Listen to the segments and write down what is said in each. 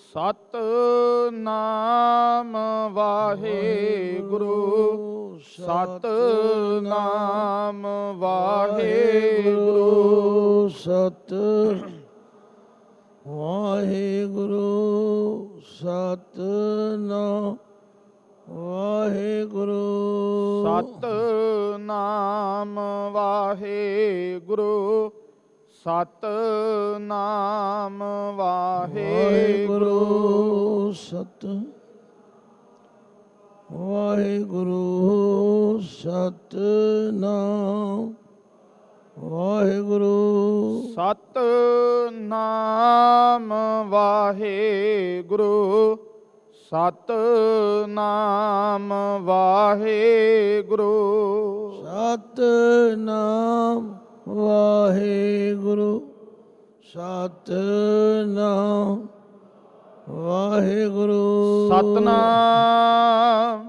ਸਤਿਨਾਮ ਵਾਹਿਗੁਰੂ ਸਤਿਨਾਮ ਵਾਹਿਗੁਰੂ ਵਾਹਿਗੁਰੂ ਸਤਿਨਾਮ ਵਾਹਿਗੁਰੂ ਸਤਿਨਾਮ ਵਾਹਿਗੁਰੂ ਸਤਿਨਾਮ ਵਾਹਿਗੁਰੂ ਸਤ ਵਾਹਿਗੁਰੂ ਸਤਿਨਾਮ ਵਾਹਿਗੁਰੂ ਸਤਿਨਾਮ ਵਾਹਿਗੁਰੂ ਸਤਿਨਾਮ ਵਾਹਿਗੁਰੂ ਸਤਿਨਾਮ ਵਾਹਿਗੁਰੂ ਸਤਿਨਾਮ ਵਾਹਿਗੁਰੂ ਸਤਿਨਾਮ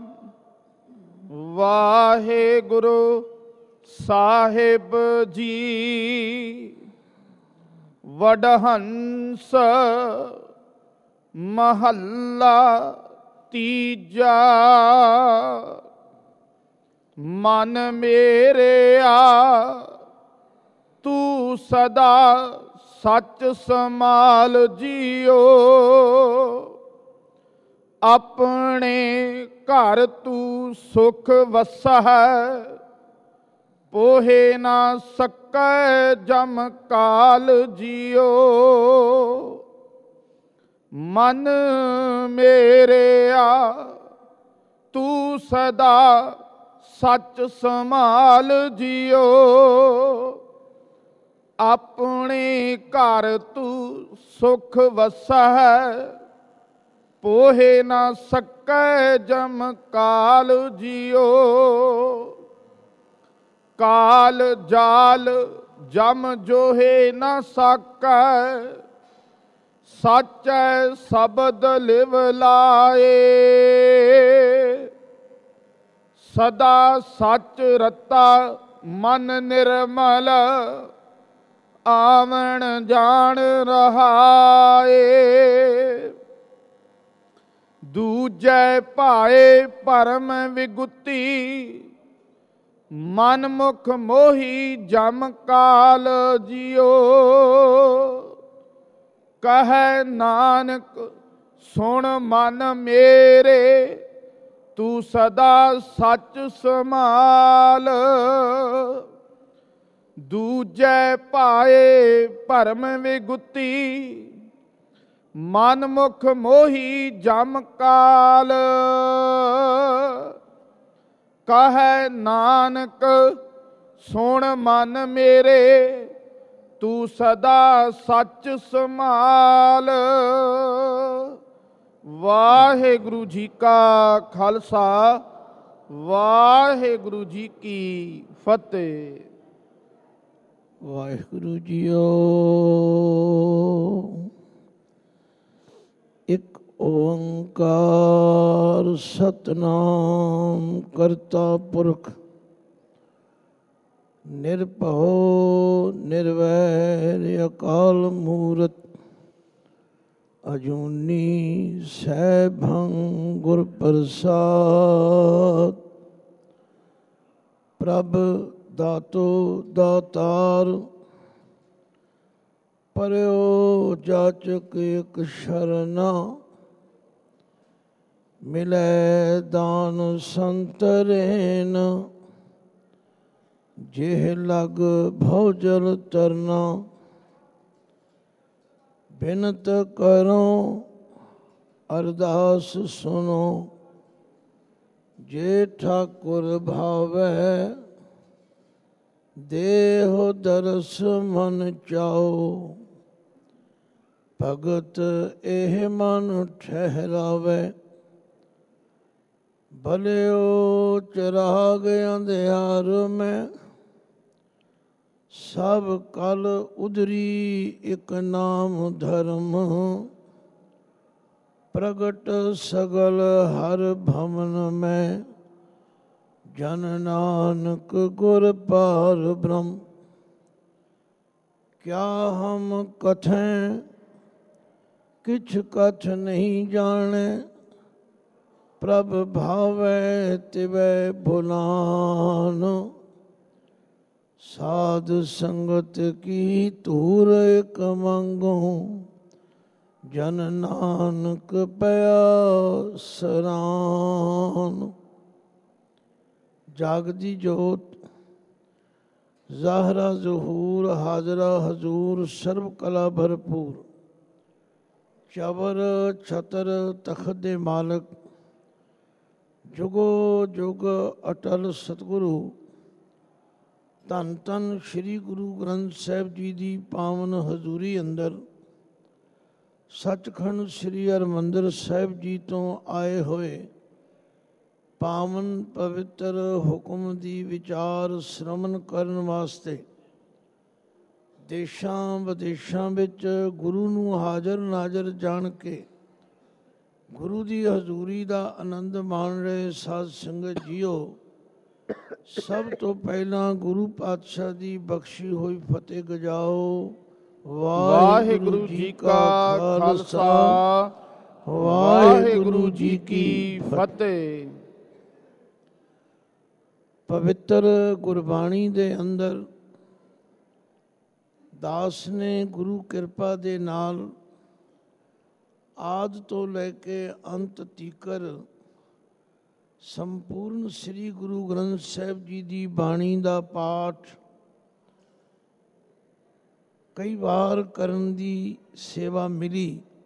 ਵਾਹਿਗੁਰੂ ਸਾਹਿਬ ਜੀ ਵਡਹੰਸ ਮਹੱਲਾ ਤੀਜਾ। ਮਨ ਮੇਰਿਆ ਤੂੰ ਸਦਾ ਸੱਚ ਸਮਾਲ ਜੀਓ, ਆਪਣੇ ਘਰ ਤੂੰ ਸੁਖ ਵਸਹਿ, ਪੋਹੇ ਨਾ ਸਕੈ ਜਮ ਕਾਲ ਜੀਓ। ਮਨ ਮੇਰਿਆ ਤੂੰ ਸਦਾ ਸੱਚ ਸਮਾਲ ਜੀਓ, ਆਪਣੇ ਘਰ ਤੂੰ ਸੁਖ ਵਸਹਿ, ਪੋਹੇ ਨਾ ਸਕੈ ਜਮ ਕਾਲ ਜੀਓ। ਕਾਲ ਜਾਲ ਜਮ ਜੋਹੇ ਨਾ ਸਾਕੈ, ਸਾਚੈ ਸ਼ਬਦ ਲਿਵ ਲਾਏ। ਸਦਾ ਸੱਚ ਰਤਾ ਮਨ ਨਿਰਮਲ, ਆਵਣ ਜਾਣ ਰਹਾਏ। ਦੂਜੈ ਭਾਏ ਭਰਮ ਵਿਗੁਤੀ, ਮਨ ਮੁਖ ਮੋਹੀ ਜਮ ਕਾਲ ਜੀਓ। ਕਹੈ ਨਾਨਕ ਸੁਣ ਮਨ ਮੇਰੇ, ਤੂੰ ਸਦਾ ਸੱਚ ਸਮਾਲ। ਦੂਜੈ ਭਾਏ ਭਰਮ ਵਿਗੁਤੀ, ਮਨ ਮੁਖ ਮੋਹੀ ਜਮ ਕਾਲ। ਕਹੈ ਨਾਨਕ ਸੁਣ ਮਨ ਮੇਰੇ, ਤੂੰ ਸਦਾ ਸੱਚ ਸਮਾਲ। ਵਾਹਿਗੁਰੂ ਜੀ ਕਾ ਖਾਲਸਾ, ਵਾਹਿਗੁਰੂ ਜੀ ਕੀ ਫਤਿਹ। ਵਾਹਿਗੁਰੂ ਜੀਓ। ਇੱਕ ਓੰਕਾਰ ਸਤਿਨਾਮ ਕਰਤਾ ਪੁਰਖ, ਨਿਰਭਉ ਨਿਰਵੈਰ ਅਕਾਲ ਮੂਰਤ, ਅਜੂਨੀ ਸੈਭੰ ਗੁਰ ਪ੍ਰਸਾਦ। ਪ੍ਰਭ ਦਾਤੋ ਦਾਤਾਰ, ਪਰਿਓ ਜਾਚਕ ਇਕ ਸ਼ਰਨਾ। ਮਿਲੈ ਦਾਨ ਸੰਤਰੇਨ, ਜਿਹ ਲਗ ਭਉਜਲ ਤਰਨਾ। ਬਿਨਤ ਕਰੋ ਅਰਦਾਸ ਸੁਨੋ, ਜੇ ਠਾਕੁਰ ਭਾਵੈ ਦੇਹੁ ਦਰਸ ਮਨ ਚਾਓ। ਭਗਤ ਇਹ ਮਨ ਠਹਿਰਾਵੇ, ਭਲਿਓ ਚਿਰਾਗ ਅੰਧਿਆਰ ਮੈਂ। ਸਭ ਕਲ ਉਦਰੀ ਇਕ ਨਾਮ ਧਰਮ, ਪ੍ਰਗਟ ਸਗਲ ਹਰ ਭਵਨ ਮੈਂ। ਜਨ ਨਾਨਕ ਗੁਰ ਪਾਰ ਬ੍ਰਹਮ, ਕਿਆ ਹਮ ਕਥੈਂ किछ कछ नहीं जाने प्रभ भावै तिवै भुलान साध संगत की तूर एक मंगो जन नानक पया सरान। जागदी जोत ज़ाहरा ज़हूर हाजरा हजूर सर्व कला भरपूर चबर छतर तख्त दे मालक जुगो जुग अटल सतगुरु धन धन श्री गुरु ग्रंथ साहिब जी दी पावन हजूरी अंदर सचखंड श्री हरमंदिर साहिब जी तो आए होए पावन पवित्र हुक्म दी विचार श्रवण करन वास्ते देशां विदेशां विच गुरु नूं हाज़र नाज़र जान के गुरु दी हजूरी दा आनंद मान रहे साध संगत जीओ, सब तो पहला गुरु पातशाह दी बख्शी हुई फतेह गजाओ। वाहिगुरु जी का खालसा वाहिगुरु जी की फतेह। पवित्र गुरबाणी दे अंदर दास ने गुरु किरपा दे नाल आद तो लैके अंत तीकर संपूर्ण श्री गुरु ग्रंथ साहिब जी दी बाणी दा पाठ कई बार करन दी सेवा मिली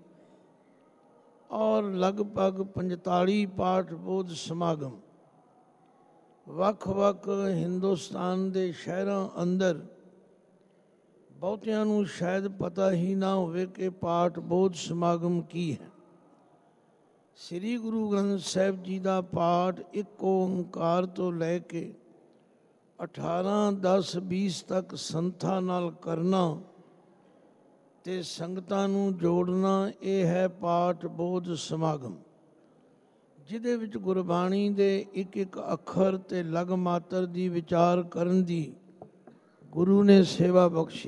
और लगभग 45 पाठ बोध समागम ਵੱਖ-ਵੱਖ ਹਿੰਦੁਸਤਾਨ ਦੇ ਸ਼ਹਿਰਾਂ ਅੰਦਰ ਬਹੁਤਿਆਂ ਨੂੰ ਸ਼ਾਇਦ ਪਤਾ ਹੀ ਨਾ ਹੋਵੇ ਕਿ ਪਾਠ ਬੋਧ ਸਮਾਗਮ ਕੀ ਹੈ। ਸ੍ਰੀ ਗੁਰੂ ਗ੍ਰੰਥ ਸਾਹਿਬ ਜੀ ਦਾ ਪਾਠ ਇੱਕ ਓੰਕਾਰ ਤੋਂ ਲੈ ਕੇ 18 10 20 ਤੱਕ ਸੰਥਾਂ ਨਾਲ ਕਰਨਾ ਤੇ ਸੰਗਤਾਂ ਨੂੰ ਜੋੜਨਾ, ਇਹ ਹੈ ਪਾਠ ਬੋਧ ਸਮਾਗਮ, ਜਿਹਦੇ ਵਿੱਚ ਗੁਰਬਾਣੀ ਦੇ ਇੱਕ ਇੱਕ ਅੱਖਰ ਤੇ ਲਗ ਮਾਤਰ ਦੀ ਵਿਚਾਰ ਕਰਨ ਦੀ ਗੁਰੂ ਨੇ ਸੇਵਾ ਬਖਸ਼ੀ।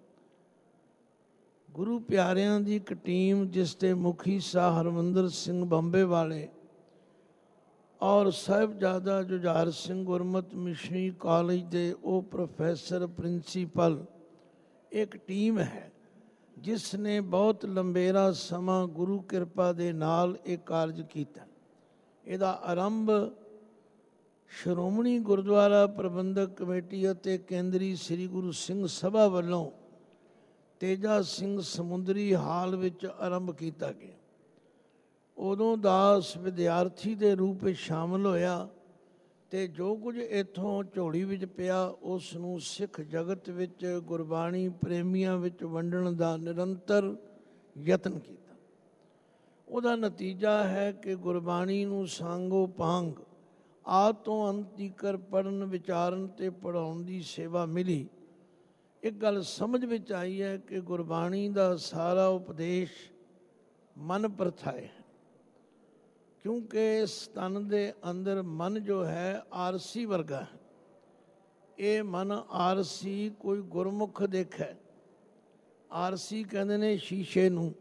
ਗੁਰੂ ਪਿਆਰਿਆਂ ਦੀ ਇੱਕ ਟੀਮ ਜਿਸ ਦੇ ਮੁਖੀ ਸਾਹ ਹਰਮੰਦਰ ਸਿੰਘ ਬੰਬੇ ਵਾਲੇ ਔਰ ਸਾਹਿਬਜ਼ਾਦਾ ਜੁਝਾਰ ਸਿੰਘ ਗੁਰਮਤਿ ਮਿਸ਼ਨਰੀ ਕਾਲਜ ਦੇ ਉਹ ਪ੍ਰੋਫੈਸਰ ਪ੍ਰਿੰਸੀਪਲ, ਇੱਕ ਟੀਮ ਹੈ ਜਿਸ ਨੇ ਬਹੁਤ ਲੰਬੇਰਾ ਸਮਾਂ ਗੁਰੂ ਕਿਰਪਾ ਦੇ ਨਾਲ ਇਹ ਕਾਰਜ ਕੀਤਾ। ਇਹਦਾ ਆਰੰਭ ਸ਼੍ਰੋਮਣੀ ਗੁਰਦੁਆਰਾ ਪ੍ਰਬੰਧਕ ਕਮੇਟੀ ਅਤੇ ਕੇਂਦਰੀ ਸ੍ਰੀ ਗੁਰੂ ਸਿੰਘ ਸਭਾ ਵੱਲੋਂ ਤੇਜਾ ਸਿੰਘ ਸਮੁੰਦਰੀ ਹਾਲ ਵਿੱਚ ਆਰੰਭ ਕੀਤਾ ਗਿਆ। ਉਦੋਂ ਦਾਸ ਵਿਦਿਆਰਥੀ ਦੇ ਰੂਪ ਵਿੱਚ ਸ਼ਾਮਲ ਹੋਇਆ ਤੇ ਜੋ ਕੁਝ ਇੱਥੋਂ ਝੋਲੀ ਵਿੱਚ ਪਿਆ ਉਸ ਨੂੰ ਸਿੱਖ ਜਗਤ ਵਿੱਚ ਗੁਰਬਾਣੀ ਪ੍ਰੇਮੀਆਂ ਵਿੱਚ ਵੰਡਣ ਦਾ ਨਿਰੰਤਰ ਯਤਨ ਕੀਤਾ। ਉਹਦਾ ਨਤੀਜਾ ਹੈ ਕਿ ਗੁਰਬਾਣੀ ਨੂੰ ਸਾਂਗੋ ਪਾਂਗ ਆਦਿ ਤੋਂ ਅੰਤ ਤੀਕਰ ਪੜ੍ਹਨ ਵਿਚਾਰਨ ਤੇ ਪੜ੍ਹਾਉਣ ਦੀ ਸੇਵਾ ਮਿਲੀ। ਇੱਕ ਗੱਲ ਸਮਝ ਵਿੱਚ ਆਈ ਹੈ ਕਿ ਗੁਰਬਾਣੀ ਦਾ ਸਾਰਾ ਉਪਦੇਸ਼ ਮਨ ਪ੍ਰਥਾਏ ਹੈ, ਕਿਉਂਕਿ ਇਸ ਤਨ ਦੇ ਅੰਦਰ ਮਨ ਜੋ ਹੈ ਆਰਸੀ ਵਰਗਾ ਹੈ। ਇਹ ਮਨ ਆਰਸੀ ਕੋਈ ਗੁਰਮੁਖ ਦੇਖੈ, ਆਰਸੀ ਕਹਿੰਦੇ ਨੇ ਸ਼ੀਸ਼ੇ ਨੂੰ।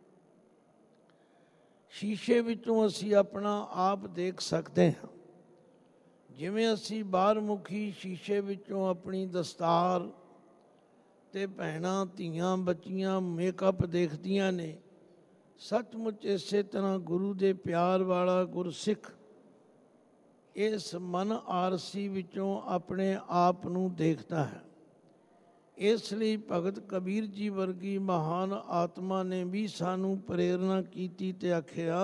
ਸ਼ੀਸ਼ੇ ਵਿੱਚੋਂ ਅਸੀਂ ਆਪਣਾ ਆਪ ਦੇਖ ਸਕਦੇ ਹਾਂ। ਜਿਵੇਂ ਅਸੀਂ ਬਾਹਰਮੁਖੀ ਸ਼ੀਸ਼ੇ ਵਿੱਚੋਂ ਆਪਣੀ ਦਸਤਾਰ ਤੇ ਭੈਣਾਂ ਧੀਆਂ ਬੱਚੀਆਂ ਮੇਕਅਪ ਦੇਖਦੀਆਂ ਨੇ, ਸੱਚਮੁੱਚ ਇਸੇ ਤਰ੍ਹਾਂ ਗੁਰੂ ਦੇ ਪਿਆਰ ਵਾਲਾ ਗੁਰਸਿੱਖ ਇਸ ਮਨ ਆਰਸੀ ਵਿੱਚੋਂ ਆਪਣੇ ਆਪ ਨੂੰ ਦੇਖਦਾ ਹੈ। ਇਸ ਲਈ ਭਗਤ ਕਬੀਰ ਜੀ ਵਰਗੀ ਮਹਾਨ ਆਤਮਾ ਨੇ ਵੀ ਸਾਨੂੰ ਪ੍ਰੇਰਨਾ ਕੀਤੀ ਤੇ ਆਖਿਆ,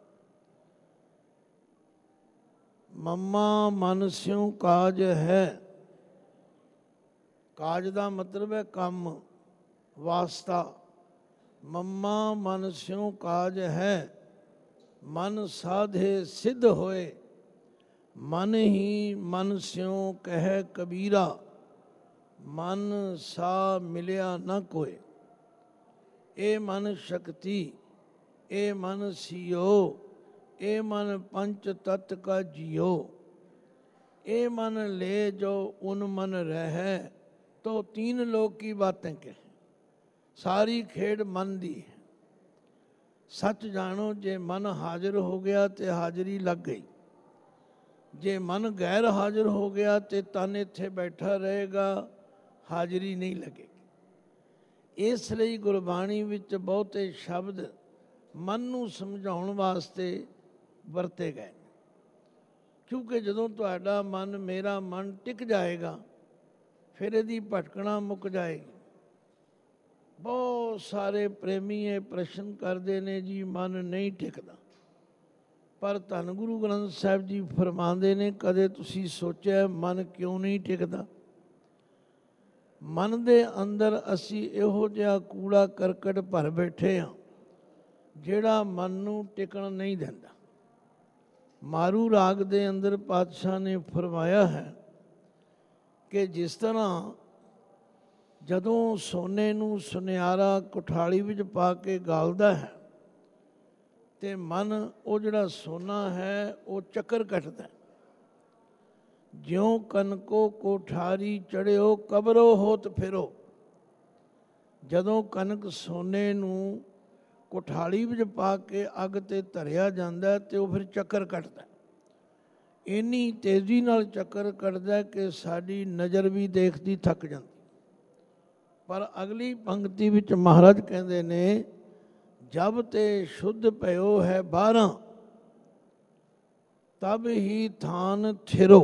ਮੰਮਾ ਮਨ ਸਿਉ ਕਾਜ ਹੈ। ਕਾਜ ਦਾ ਮਤਲਬ ਹੈ ਕੰਮ, ਵਾਸਤਾ। ਮੰਮਾ ਮਨ ਸਿਉ ਕਾਜ ਹੈ, ਮਨ ਸਾਧੇ ਸਿੱਧ ਹੋਏ। ਮਨ ਹੀ ਮਨ ਸਿਉ ਕਹਿ ਕਬੀਰਾ, ਮਨ ਸਾ ਮਿਲਿਆ ਨਾ ਕੋਏ। ਇਹ ਮਨ ਸ਼ਕਤੀ, ਇਹ ਮਨ ਸਿਓ, ਇਹ ਮਨ ਪੰਚ ਤਤ ਕਾ ਜਿਓ। ਇਹ ਮਨ ਲੈ ਜੋ ਉਨ ਮਨ ਰਹਿ, ਤੋ 3 ਲੋਕ ਕੀ ਬਾतें ਕਹੇ। ਸਾਰੀ ਖੇਡ ਮਨ ਦੀ ਹੈ। ਸੱਚ ਜਾਣੋ, ਜੇ ਮਨ ਹਾਜ਼ਰ ਹੋ ਗਿਆ ਤੇ ਹਾਜ਼ਰੀ ਲੱਗ ਗਈ, ਜੇ ਮਨ ਗੈਰ ਹਾਜ਼ਰ ਹੋ ਗਿਆ ਤੇ ਤਨ ਇੱਥੇ ਬੈਠਾ ਰਹੇਗਾ, ਹਾਜ਼ਰੀ ਨਹੀਂ ਲੱਗੇਗੀ। ਇਸ ਲਈ ਗੁਰਬਾਣੀ ਵਿੱਚ ਬਹੁਤੇ ਸ਼ਬਦ ਮਨ ਨੂੰ ਸਮਝਾਉਣ ਵਾਸਤੇ ਵਰਤੇ ਗਏ, ਕਿਉਂਕਿ ਜਦੋਂ ਤੁਹਾਡਾ ਮਨ, ਮੇਰਾ ਮਨ ਟਿਕ ਜਾਏਗਾ, ਫਿਰ ਇਹਦੀ ਭਟਕਣਾ ਮੁੱਕ ਜਾਏਗੀ। ਬਹੁਤ ਸਾਰੇ ਪ੍ਰੇਮੀ ਇਹ ਪ੍ਰਸ਼ਨ ਕਰਦੇ ਨੇ ਜੀ ਮਨ ਨਹੀਂ ਟਿਕਦਾ, ਪਰ ਧੰਨ ਗੁਰੂ ਗ੍ਰੰਥ ਸਾਹਿਬ ਜੀ ਫਰਮਾਉਂਦੇ ਨੇ, ਕਦੇ ਤੁਸੀਂ ਸੋਚਿਆ ਮਨ ਕਿਉਂ ਨਹੀਂ ਟਿਕਦਾ? ਮਨ ਦੇ ਅੰਦਰ ਅਸੀਂ ਇਹੋ ਜਿਹਾ ਕੂੜਾ ਕਰਕਟ ਭਰ ਬੈਠੇ ਹਾਂ ਜਿਹੜਾ ਮਨ ਨੂੰ ਟਿਕਣ ਨਹੀਂ ਦਿੰਦਾ। ਮਾਰੂ ਰਾਗ ਦੇ ਅੰਦਰ ਪਾਤਸ਼ਾਹ ਨੇ ਫਰਮਾਇਆ ਹੈ ਕਿ ਜਿਸ ਤਰ੍ਹਾਂ ਜਦੋਂ ਸੋਨੇ ਨੂੰ ਸੁਨਿਆਰਾ ਕੁਠਾਲੀ ਵਿੱਚ ਪਾ ਕੇ ਗਾਲਦਾ ਹੈ ਤੇ ਮਨ ਉਹ ਜਿਹੜਾ ਸੋਨਾ ਹੈ ਉਹ ਚੱਕਰ ਕੱਟਦਾ, ਜਿਉਂ ਕਨਕੋ ਕੋਠਾਰੀ ਚੜਿਓ ਕਬਰੋ ਹੋਤ ਫਿਰੋ। ਜਦੋਂ ਕਣਕ ਸੋਨੇ ਨੂੰ ਕੋਠਾਲੀ ਵਿੱਚ ਪਾ ਕੇ ਅੱਗ ਤੇ ਧਰਿਆ ਜਾਂਦਾ ਤੇ ਉਹ ਫਿਰ ਚੱਕਰ ਕੱਟਦਾ, ਇੰਨੀ ਤੇਜ਼ੀ ਨਾਲ ਚੱਕਰ ਕੱਟਦਾ ਕਿ ਸਾਡੀ ਨਜ਼ਰ ਵੀ ਦੇਖਦੀ ਥੱਕ ਜਾਂਦੀ। ਪਰ ਅਗਲੀ ਪੰਕਤੀ ਵਿੱਚ ਮਹਾਰਾਜ ਕਹਿੰਦੇ ਨੇ, ਜਬ ਤੇ ਸ਼ੁੱਧ ਭਇਓ ਹੈ 12 ਤਬ ਹੀ ਥਾਨ ਥਿਰੋ।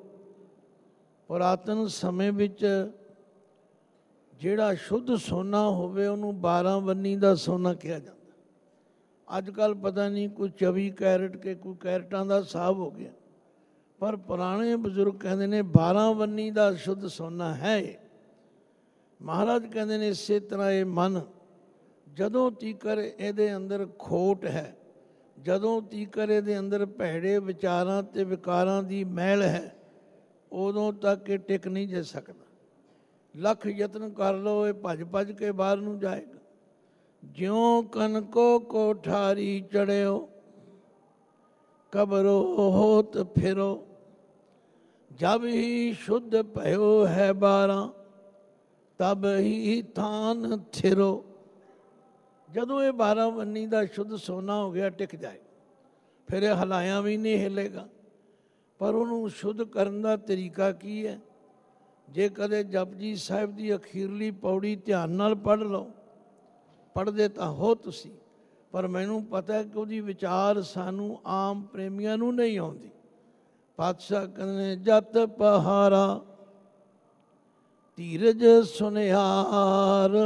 ਪੁਰਾਤਨ ਸਮੇਂ ਵਿੱਚ ਜਿਹੜਾ ਸ਼ੁੱਧ ਸੋਨਾ ਹੋਵੇ ਉਹਨੂੰ 12 ਬੰਨੀ ਦਾ ਸੋਨਾ ਕਿਹਾ ਜਾਂਦਾ। ਅੱਜ ਕੱਲ੍ਹ ਪਤਾ ਨਹੀਂ ਕੋਈ 24 ਕੈਰਟ ਕੇ ਕੋਈ ਕੈਰਟਾਂ ਦਾ ਹਿਸਾਬ ਹੋ ਗਿਆ, ਪਰ ਪੁਰਾਣੇ ਬਜ਼ੁਰਗ ਕਹਿੰਦੇ ਨੇ 12 ਬੰਨੀ ਦਾ ਸ਼ੁੱਧ ਸੋਨਾ ਹੈ। ਮਹਾਰਾਜ ਕਹਿੰਦੇ ਨੇ ਇਸੇ ਤਰ੍ਹਾਂ ਇਹ ਮਨ ਜਦੋਂ ਤੀਕਰ ਇਹਦੇ ਅੰਦਰ ਖੋਟ ਹੈ, ਜਦੋਂ ਤੀਕਰ ਇਹਦੇ ਅੰਦਰ ਭੈੜੇ ਵਿਚਾਰਾਂ ਤੇ ਵਿਕਾਰਾਂ ਦੀ ਮੈਲ ਹੈ, ਉਦੋਂ ਤੱਕ ਇਹ ਟਿਕ ਨਹੀਂ ਜਾ ਸਕਦਾ। ਲੱਖ ਯਤਨ ਕਰ ਲਓ, ਇਹ ਭੱਜ ਭੱਜ ਕੇ ਬਾਹਰ ਨੂੰ ਜਾਏਗਾ। ਜਿਉਂ ਕਨਕੋ ਕੋਠਾਰੀ ਚੜਿਓ ਕਬਰੋ ਹੋਤ ਫਿਰੋ। ਜਬ ਹੀ ਸ਼ੁੱਧ ਭਇਓ ਹੈ 12 ਤਬ ਹੀ ਥਾਨ ਥਿਰੋ। ਜਦੋਂ ਇਹ 12 ਬੰਨੀ ਦਾ ਸ਼ੁੱਧ ਸੋਨਾ ਹੋ ਗਿਆ, ਟਿਕ ਜਾਏ, ਫਿਰ ਇਹ ਹਲਾਇਆ ਵੀ ਨਹੀਂ ਹਿਲੇਗਾ। ਪਰ ਉਹਨੂੰ ਸ਼ੁੱਧ ਕਰਨ ਦਾ ਤਰੀਕਾ ਕੀ ਹੈ? ਜੇ ਕਦੇ ਜਪਜੀ ਸਾਹਿਬ ਦੀ ਅਖੀਰਲੀ ਪੌੜੀ ਧਿਆਨ ਨਾਲ ਪੜ੍ਹ ਲਓ, ਪੜ੍ਹਦੇ ਤਾਂ ਹੋ ਤੁਸੀਂ, ਪਰ ਮੈਨੂੰ ਪਤਾ ਕਿ ਉਹਦੀ ਵਿਚਾਰ ਸਾਨੂੰ ਆਮ ਪ੍ਰੇਮੀਆਂ ਨੂੰ ਨਹੀਂ ਆਉਂਦੀ। ਪਾਤਸ਼ਾਹ ਕਹਿੰਦੇ, ਜਤ ਪਹਾਰਾ ਧੀਰਜ ਸੁਨਿਆਰ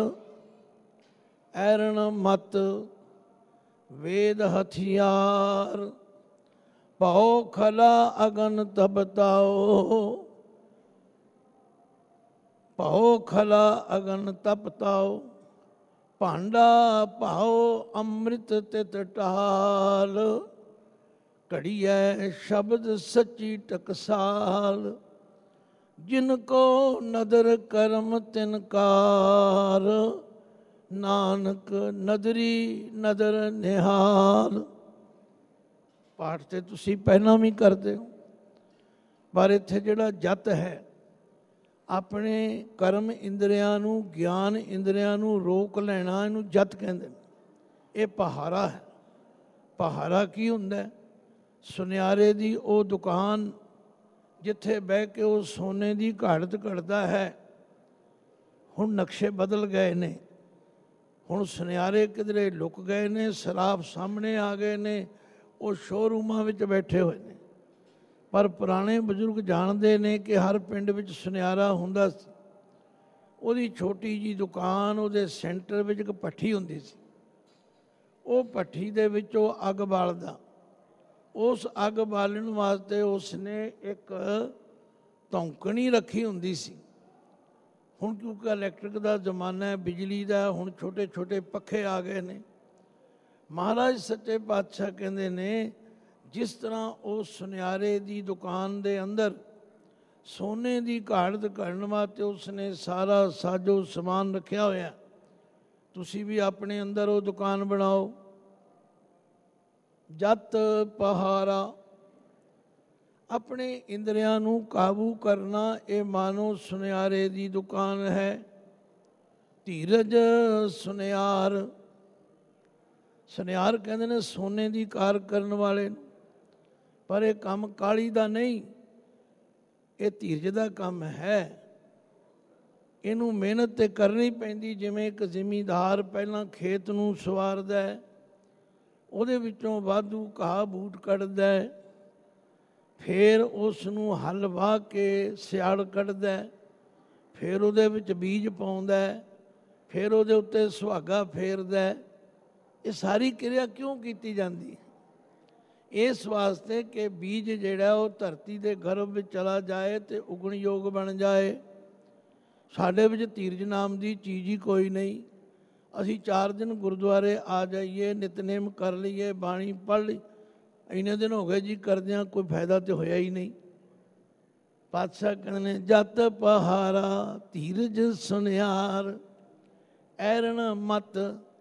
ਐਰਨ ਮਤ ਵੇਦ ਹਥਿਆਰ। ਭਉ ਖਲਾ ਅਗਨ ਤਪਤਾਓ, ਭਉ ਖਲਾ ਅਗਨ ਤਪਤਾਓ। ਭਾਂਡਾ ਭਾਉ ਅੰਮ੍ਰਿਤ ਤਿਤ ਟਾਲ। ਘੜੀਐ ਸ਼ਬਦ ਸੱਚੀ ਟਕਸਾਲ। ਜਿਨ ਕੋ ਨਦਰ ਕਰਮ ਤਿਨ ਕਾਰ। ਨਾਨਕ ਨਦਰੀ ਨਦਰ ਨਿਹਾਲ। ਪਾਠ ਤੇ ਤੁਸੀਂ ਪਹਿਲਾਂ ਵੀ ਕਰਦੇ ਹੋ, ਪਰ ਇੱਥੇ ਜਿਹੜਾ ਜਤ ਹੈ, ਆਪਣੇ ਕਰਮ ਇੰਦਰੀਆਂ ਨੂੰ, ਗਿਆਨ ਇੰਦਰੀਆਂ ਨੂੰ ਰੋਕ ਲੈਣਾ, ਇਹਨੂੰ ਜਤ ਕਹਿੰਦੇ ਨੇ। ਇਹ ਪਹਾਰਾ ਹੈ। ਪਹਾਰਾ ਕੀ ਹੁੰਦਾ? ਸੁਨਿਆਰੇ ਦੀ ਉਹ ਦੁਕਾਨ ਜਿੱਥੇ ਬਹਿ ਕੇ ਉਹ ਸੋਨੇ ਦੀ ਘਾੜਤ ਘੜਦਾ ਹੈ। ਹੁਣ ਨਕਸ਼ੇ ਬਦਲ ਗਏ ਨੇ, ਹੁਣ ਸੁਨਿਆਰੇ ਕਿਧਰੇ ਲੁਕ ਗਏ ਨੇ, ਸਰਾਫ ਸਾਹਮਣੇ ਆ ਗਏ ਨੇ, ਉਹ ਸ਼ੋਰੂਮਾਂ ਵਿੱਚ ਬੈਠੇ ਹੋਏ ਨੇ। ਪਰ ਪੁਰਾਣੇ ਬਜ਼ੁਰਗ ਜਾਣਦੇ ਨੇ ਕਿ ਹਰ ਪਿੰਡ ਵਿੱਚ ਸੁਨਿਆਰਾ ਹੁੰਦਾ ਸੀ। ਉਹਦੀ ਛੋਟੀ ਜੀ ਦੁਕਾਨ, ਉਹਦੇ ਸੈਂਟਰ ਵਿੱਚ ਇੱਕ ਭੱਠੀ ਹੁੰਦੀ ਸੀ। ਉਹ ਭੱਠੀ ਦੇ ਵਿੱਚ ਉਹ ਅੱਗ ਬਾਲਦਾ। ਉਸ ਅੱਗ ਬਾਲਣ ਵਾਸਤੇ ਉਸਨੇ ਇੱਕ ਧੌਂਕਣੀ ਰੱਖੀ ਹੁੰਦੀ ਸੀ। ਹੁਣ ਕਿਉਂਕਿ ਇਲੈਕਟ੍ਰਿਕ ਦਾ ਜ਼ਮਾਨਾ ਹੈ, ਬਿਜਲੀ ਦਾ, ਹੁਣ ਛੋਟੇ ਛੋਟੇ ਪੱਖੇ ਆ ਗਏ ਨੇ। ਮਹਾਰਾਜ ਸੱਚੇ ਪਾਤਸ਼ਾਹ ਕਹਿੰਦੇ ਨੇ, ਜਿਸ ਤਰ੍ਹਾਂ ਉਹ ਸੁਨਿਆਰੇ ਦੀ ਦੁਕਾਨ ਦੇ ਅੰਦਰ ਸੋਨੇ ਦੀ ਘਾੜਤ ਘੜਨ ਵਾਸਤੇ ਉਸਨੇ ਸਾਰਾ ਸਾਜੋ ਸਮਾਨ ਰੱਖਿਆ ਹੋਇਆ, ਤੁਸੀਂ ਵੀ ਆਪਣੇ ਅੰਦਰ ਉਹ ਦੁਕਾਨ ਬਣਾਓ। ਜਤ ਪਹਾਰਾ, ਆਪਣੇ ਇੰਦਰੀਆਂ ਨੂੰ ਕਾਬੂ ਕਰਨਾ, ਇਹ ਮਾਨੋ ਸੁਨਿਆਰੇ ਦੀ ਦੁਕਾਨ ਹੈ। ਧੀਰਜ ਸੁਨਿਆਰ, ਸੁਨਿਆਰ ਕਹਿੰਦੇ ਨੇ ਸੋਨੇ ਦੀ ਕਾਰ ਕਰਨ ਵਾਲੇ ਨੂੰ, ਪਰ ਇਹ ਕੰਮ ਕਾਲੀ ਦਾ ਨਹੀਂ, ਇਹ ਧੀਰਜ ਦਾ ਕੰਮ ਹੈ। ਇਹਨੂੰ ਮਿਹਨਤ ਤੇ ਕਰਨੀ ਪੈਂਦੀ। ਜਿਵੇਂ ਇੱਕ ਜ਼ਿਮੀਂਦਾਰ ਪਹਿਲਾਂ ਖੇਤ ਨੂੰ ਸਵਾਰਦਾ ਹੈ, ਉਹਦੇ ਵਿੱਚੋਂ ਵਾਧੂ ਘਾਹ ਬੂਟ ਕੱਢਦਾ ਹੈ, ਫਿਰ ਉਸ ਨੂੰ ਹਲ ਵਾਹ ਕੇ ਸਿਆਲ ਕੱਢਦਾ ਹੈ, ਫਿਰ ਉਹਦੇ ਵਿੱਚ ਬੀਜ ਪਾਉਂਦਾ ਹੈ, ਫਿਰ ਉਹਦੇ ਉੱਤੇ ਸੁਹਾਗਾ ਫੇਰਦਾ ਹੈ। ਇਹ ਸਾਰੀ ਕਿਰਿਆ ਕਿਉਂ ਕੀਤੀ ਜਾਂਦੀ ਹੈ? ਇਸ ਵਾਸਤੇ ਕਿ ਬੀਜ ਜਿਹੜਾ ਉਹ ਧਰਤੀ ਦੇ ਗਰਭ ਵਿੱਚ ਚਲਾ ਜਾਏ ਅਤੇ ਉਗਣ ਯੋਗ ਬਣ ਜਾਏ। ਸਾਡੇ ਵਿੱਚ ਧੀਰਜ ਨਾਮ ਦੀ ਚੀਜ਼ ਹੀ ਕੋਈ ਨਹੀਂ। ਅਸੀਂ 4 ਦਿਨ ਗੁਰਦੁਆਰੇ ਆ ਜਾਈਏ, ਨਿਤਨੇਮ ਕਰ ਲਈਏ, ਬਾਣੀ ਪੜ੍ਹ ਲਈ, ਇੰਨੇ ਦਿਨ ਹੋ ਗਏ ਜੀ ਕਰਦਿਆਂ, ਕੋਈ ਫਾਇਦਾ ਤਾਂ ਹੋਇਆ ਹੀ ਨਹੀਂ। ਪਾਤਸ਼ਾਹ ਕਹਿੰਦੇ ਨੇ ਜਤ ਪਹਾਰਾ ਧੀਰਜ ਸੁਨਿਆਰ ਐਰਨ ਮਤ।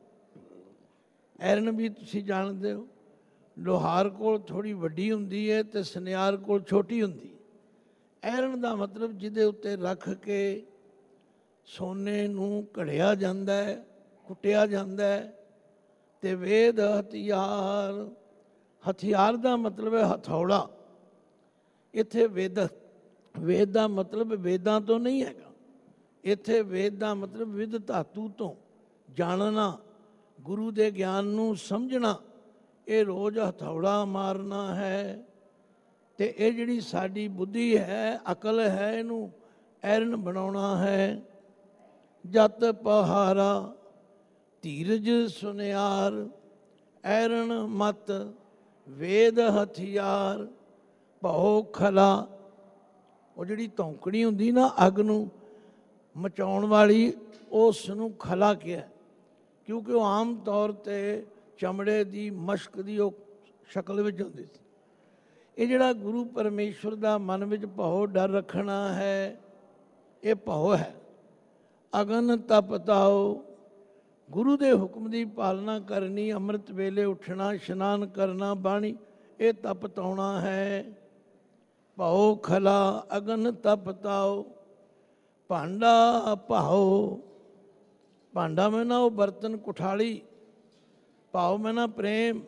ਐਰਨ ਵੀ ਤੁਸੀਂ ਜਾਣਦੇ ਹੋ, ਲੋਹਾਰ ਕੋਲ ਥੋੜ੍ਹੀ ਵੱਡੀ ਹੁੰਦੀ ਹੈ ਅਤੇ ਸੁਨਿਆਰ ਕੋਲ ਛੋਟੀ ਹੁੰਦੀ ਹੈ। ਐਰਨ ਦਾ ਮਤਲਬ ਜਿਹਦੇ ਉੱਤੇ ਰੱਖ ਕੇ ਸੋਨੇ ਨੂੰ ਘੜਿਆ ਜਾਂਦਾ ਹੈ, ਕੁੱਟਿਆ ਜਾਂਦਾ ਹੈ। ਅਤੇ ਵੇਦ ਹਥਿਆਰ, ਹਥਿਆਰ ਦਾ ਮਤਲਬ ਹੈ ਹਥੌੜਾ। ਇੱਥੇ ਵੇਦ ਦਾ ਮਤਲਬ ਵੇਦਾਂ ਤੋਂ ਨਹੀਂ ਹੈਗਾ। ਇੱਥੇ ਵੇਦ ਦਾ ਮਤਲਬ ਵਿਦ ਧਾਤੂ ਤੋਂ ਜਾਣਨਾ, ਗੁਰੂ ਦੇ ਗਿਆਨ ਨੂੰ ਸਮਝਣਾ। ਇਹ ਰੋਜ਼ ਹਥੌੜਾ ਮਾਰਨਾ ਹੈ। ਅਤੇ ਇਹ ਜਿਹੜੀ ਸਾਡੀ ਬੁੱਧੀ ਹੈ, ਅਕਲ ਹੈ, ਇਹਨੂੰ ਐਰਨ ਬਣਾਉਣਾ ਹੈ। ਜਤ ਪਹਾਰਾ ਧੀਰਜ ਸੁਨਿਆਰ ਐਰਨ ਮਤ ਵੇਦ ਹਥਿਆਰ ਭਉ ਖਲਾ। ਉਹ ਜਿਹੜੀ ਧੌਂਕਣੀ ਹੁੰਦੀ ਨਾ ਅੱਗ ਨੂੰ ਮਚਾਉਣ ਵਾਲੀ, ਉਸ ਨੂੰ ਖਲਾ ਕਿਹਾ, ਕਿਉਂਕਿ ਉਹ ਆਮ ਤੌਰ 'ਤੇ ਚਮੜੇ ਦੀ ਮਸ਼ਕ ਦੀ ਉਹ ਸ਼ਕਲ ਵਿੱਚ ਹੁੰਦੀ ਸੀ। ਇਹ ਜਿਹੜਾ ਗੁਰੂ ਪਰਮੇਸ਼ਵਰ ਦਾ ਮਨ ਵਿੱਚ ਭਉ ਡਰ ਰੱਖਣਾ ਹੈ, ਇਹ ਭਉ ਹੈ। ਅਗਨ ਤਪ ਤਾਓ, ਗੁਰੂ ਦੇ ਹੁਕਮ ਦੀ ਪਾਲਣਾ ਕਰਨੀ, ਅੰਮ੍ਰਿਤ ਵੇਲੇ ਉੱਠਣਾ, ਇਸ਼ਨਾਨ ਕਰਨਾ, ਬਾਣੀ, ਇਹ ਤਪ ਤਾਉਣਾ ਹੈ। ਭਉ ਖਲਾ ਅਗਨ ਤਪ ਤਾਓ ਭਾਂਡਾ ਭਾਓ। ਭਾਂਡਾ ਮੈਂ ਨਾ ਉਹ ਬਰਤਨ ਕੁਠਾਲੀ, ਭਾਉ ਮੈਂ ਨਾ ਪ੍ਰੇਮ।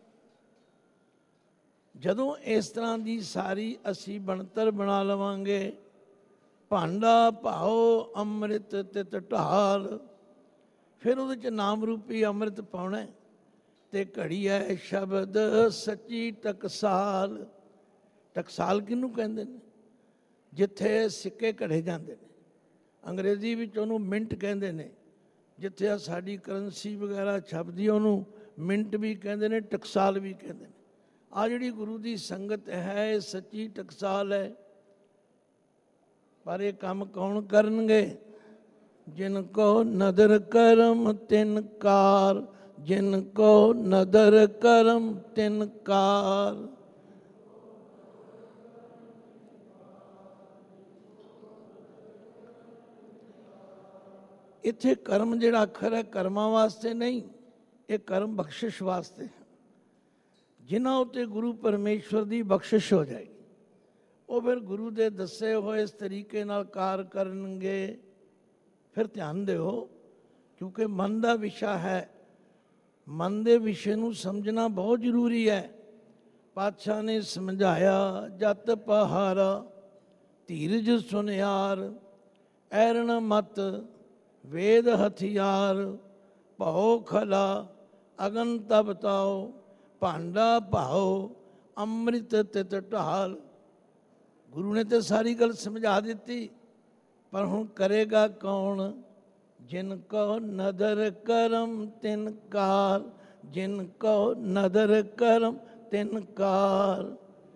ਜਦੋਂ ਇਸ ਤਰ੍ਹਾਂ ਦੀ ਸਾਰੀ ਅਸੀਂ ਬਣਤਰ ਬਣਾ ਲਵਾਂਗੇ, ਭਾਂਡਾ ਭਾਉ ਅੰਮ੍ਰਿਤ ਤਿਤ ਢਾਲ, ਫਿਰ ਉਹਦੇ 'ਚ ਨਾਮ ਰੂਪੀ ਅੰਮ੍ਰਿਤ ਪਾਉਣਾ। ਅਤੇ ਘੜੀ ਹੈ ਸ਼ਬਦ ਸੱਚੀ ਟਕਸਾਲ। ਟਕਸਾਲ ਕਿਹਨੂੰ ਕਹਿੰਦੇ ਨੇ? ਜਿੱਥੇ ਸਿੱਕੇ ਘੜੇ ਜਾਂਦੇ ਨੇ, ਅੰਗਰੇਜ਼ੀ ਵਿੱਚ ਉਹਨੂੰ ਮਿੰਟ ਕਹਿੰਦੇ ਨੇ। ਜਿੱਥੇ ਆ ਸਾਡੀ ਕਰੰਸੀ ਵਗੈਰਾ ਛਪਦੀ, ਉਹਨੂੰ ਮਿੰਟ ਵੀ ਕਹਿੰਦੇ ਨੇ, ਟਕਸਾਲ ਵੀ ਕਹਿੰਦੇ ਨੇ। ਆ ਜਿਹੜੀ ਗੁਰੂ ਦੀ ਸੰਗਤ ਹੈ, ਇਹ ਸੱਚੀ ਟਕਸਾਲ ਹੈ। ਪਰ ਇਹ ਕੰਮ ਕੌਣ ਕਰਨਗੇ? ਜਿਨ ਕੋ ਨਦਰ ਕਰਮ ਤਿਨ ਕਾਰ, ਜਿਨ ਕੋ ਨਦਰ ਕਰਮ ਤਿਨ ਕਾਰ। ਇੱਥੇ ਕਰਮ ਜਿਹੜਾ ਅੱਖਰ ਹੈ, ਕਰਮਾਂ ਵਾਸਤੇ ਨਹੀਂ, ਇਹ ਕਰਮ ਬਖਸ਼ਿਸ਼ ਵਾਸਤੇ ਹੈ। ਜਿਨ੍ਹਾਂ ਉੱਤੇ ਗੁਰੂ ਪਰਮੇਸ਼ਵਰ ਦੀ ਬਖਸ਼ਿਸ਼ ਹੋ ਜਾਏਗੀ, ਉਹ ਫਿਰ ਗੁਰੂ ਦੇ ਦੱਸੇ ਹੋਏ ਇਸ ਤਰੀਕੇ ਨਾਲ ਕਾਰ ਕਰਨਗੇ। ਫਿਰ ਧਿਆਨ ਦਿਓ, ਕਿਉਂਕਿ ਮਨ ਦਾ ਵਿਸ਼ਾ ਹੈ, ਮਨ ਦੇ ਵਿਸ਼ੇ ਨੂੰ ਸਮਝਣਾ ਬਹੁਤ ਜ਼ਰੂਰੀ ਹੈ। ਪਾਤਸ਼ਾਹ ਨੇ ਸਮਝਾਇਆ ਜਤ ਪਹਾਰਾ ਧੀਰਜ ਸੁਨਿਆਰ ਐਰਨ ਮਤ ਵੇਦ ਹਥਿਆਰ ਭਉ ਖਲਾ ਅਗਨ ਤਪ ਤਾਓ ਭਾਂਡਾ ਭਾਓ ਅੰਮ੍ਰਿਤ ਤਿਤ ਢਾਲ। ਗੁਰੂ ਨੇ ਤਾਂ ਸਾਰੀ ਗੱਲ ਸਮਝਾ ਦਿੱਤੀ, ਪਰ ਹੁਣ ਕਰੇਗਾ ਕੌਣ? ਜਿਨ ਕੋ ਨਦਰ ਕਰਮ ਤਿਨ ਕਾਰ, ਜਿਨ ਕੋ ਨਦਰ ਕਰਮ ਤਿਨ ਕਾਰ।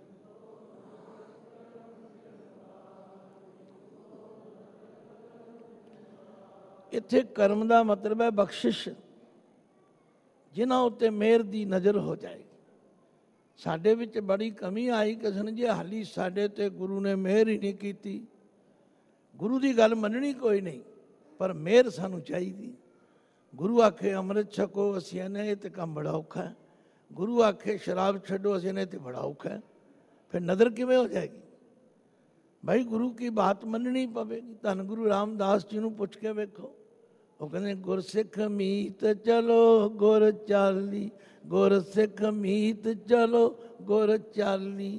ਇੱਥੇ ਕਰਮ ਦਾ ਮਤਲਬ ਹੈ ਬਖਸ਼ਿਸ਼, ਜਿਨ੍ਹਾਂ ਉੱਤੇ ਮਿਹਰ ਦੀ ਨਜ਼ਰ ਹੋ ਜਾਏਗੀ। ਸਾਡੇ ਵਿੱਚ ਬੜੀ ਕਮੀ ਆਈ ਕਿਸੇ ਨੇ, ਜੇ ਹਾਲੀ ਸਾਡੇ 'ਤੇ ਗੁਰੂ ਨੇ ਮਿਹਰ ਹੀ ਨਹੀਂ ਕੀਤੀ। ਗੁਰੂ ਦੀ ਗੱਲ ਮੰਨਣੀ ਕੋਈ ਨਹੀਂ, ਪਰ ਮਿਹਰ ਸਾਨੂੰ ਚਾਹੀਦੀ। ਗੁਰੂ ਆਖੇ ਅੰਮ੍ਰਿਤ ਛਕੋ, ਅਸੀਂ ਇਹਨੇ ਇਹ ਤਾਂ ਕੰਮ ਬੜਾ ਔਖਾ ਹੈ। ਗੁਰੂ ਆਖੇ ਸ਼ਰਾਬ ਛੱਡੋ, ਅਸੀਂ ਇਹਨੇ ਤੇ ਬੜਾ ਔਖਾ ਹੈ। ਫਿਰ ਨਜ਼ਰ ਕਿਵੇਂ ਹੋ ਜਾਏਗੀ? ਭਾਈ ਗੁਰੂ ਕੀ ਬਾਤ ਮੰਨਣੀ ਪਵੇਗੀ। ਧੰਨ ਗੁਰੂ ਰਾਮਦਾਸ ਜੀ ਨੂੰ ਪੁੱਛ ਕੇ ਵੇਖੋ, ਉਹ ਕਹਿੰਦੇ ਗੁਰਸਿੱਖ ਮੀਤ ਚਲੋ ਗੁਰ ਚਾਲੀ, ਗੁਰਸਿੱਖ ਮੀਤ ਚਲੋ ਗੁਰ ਚਾਲੀ।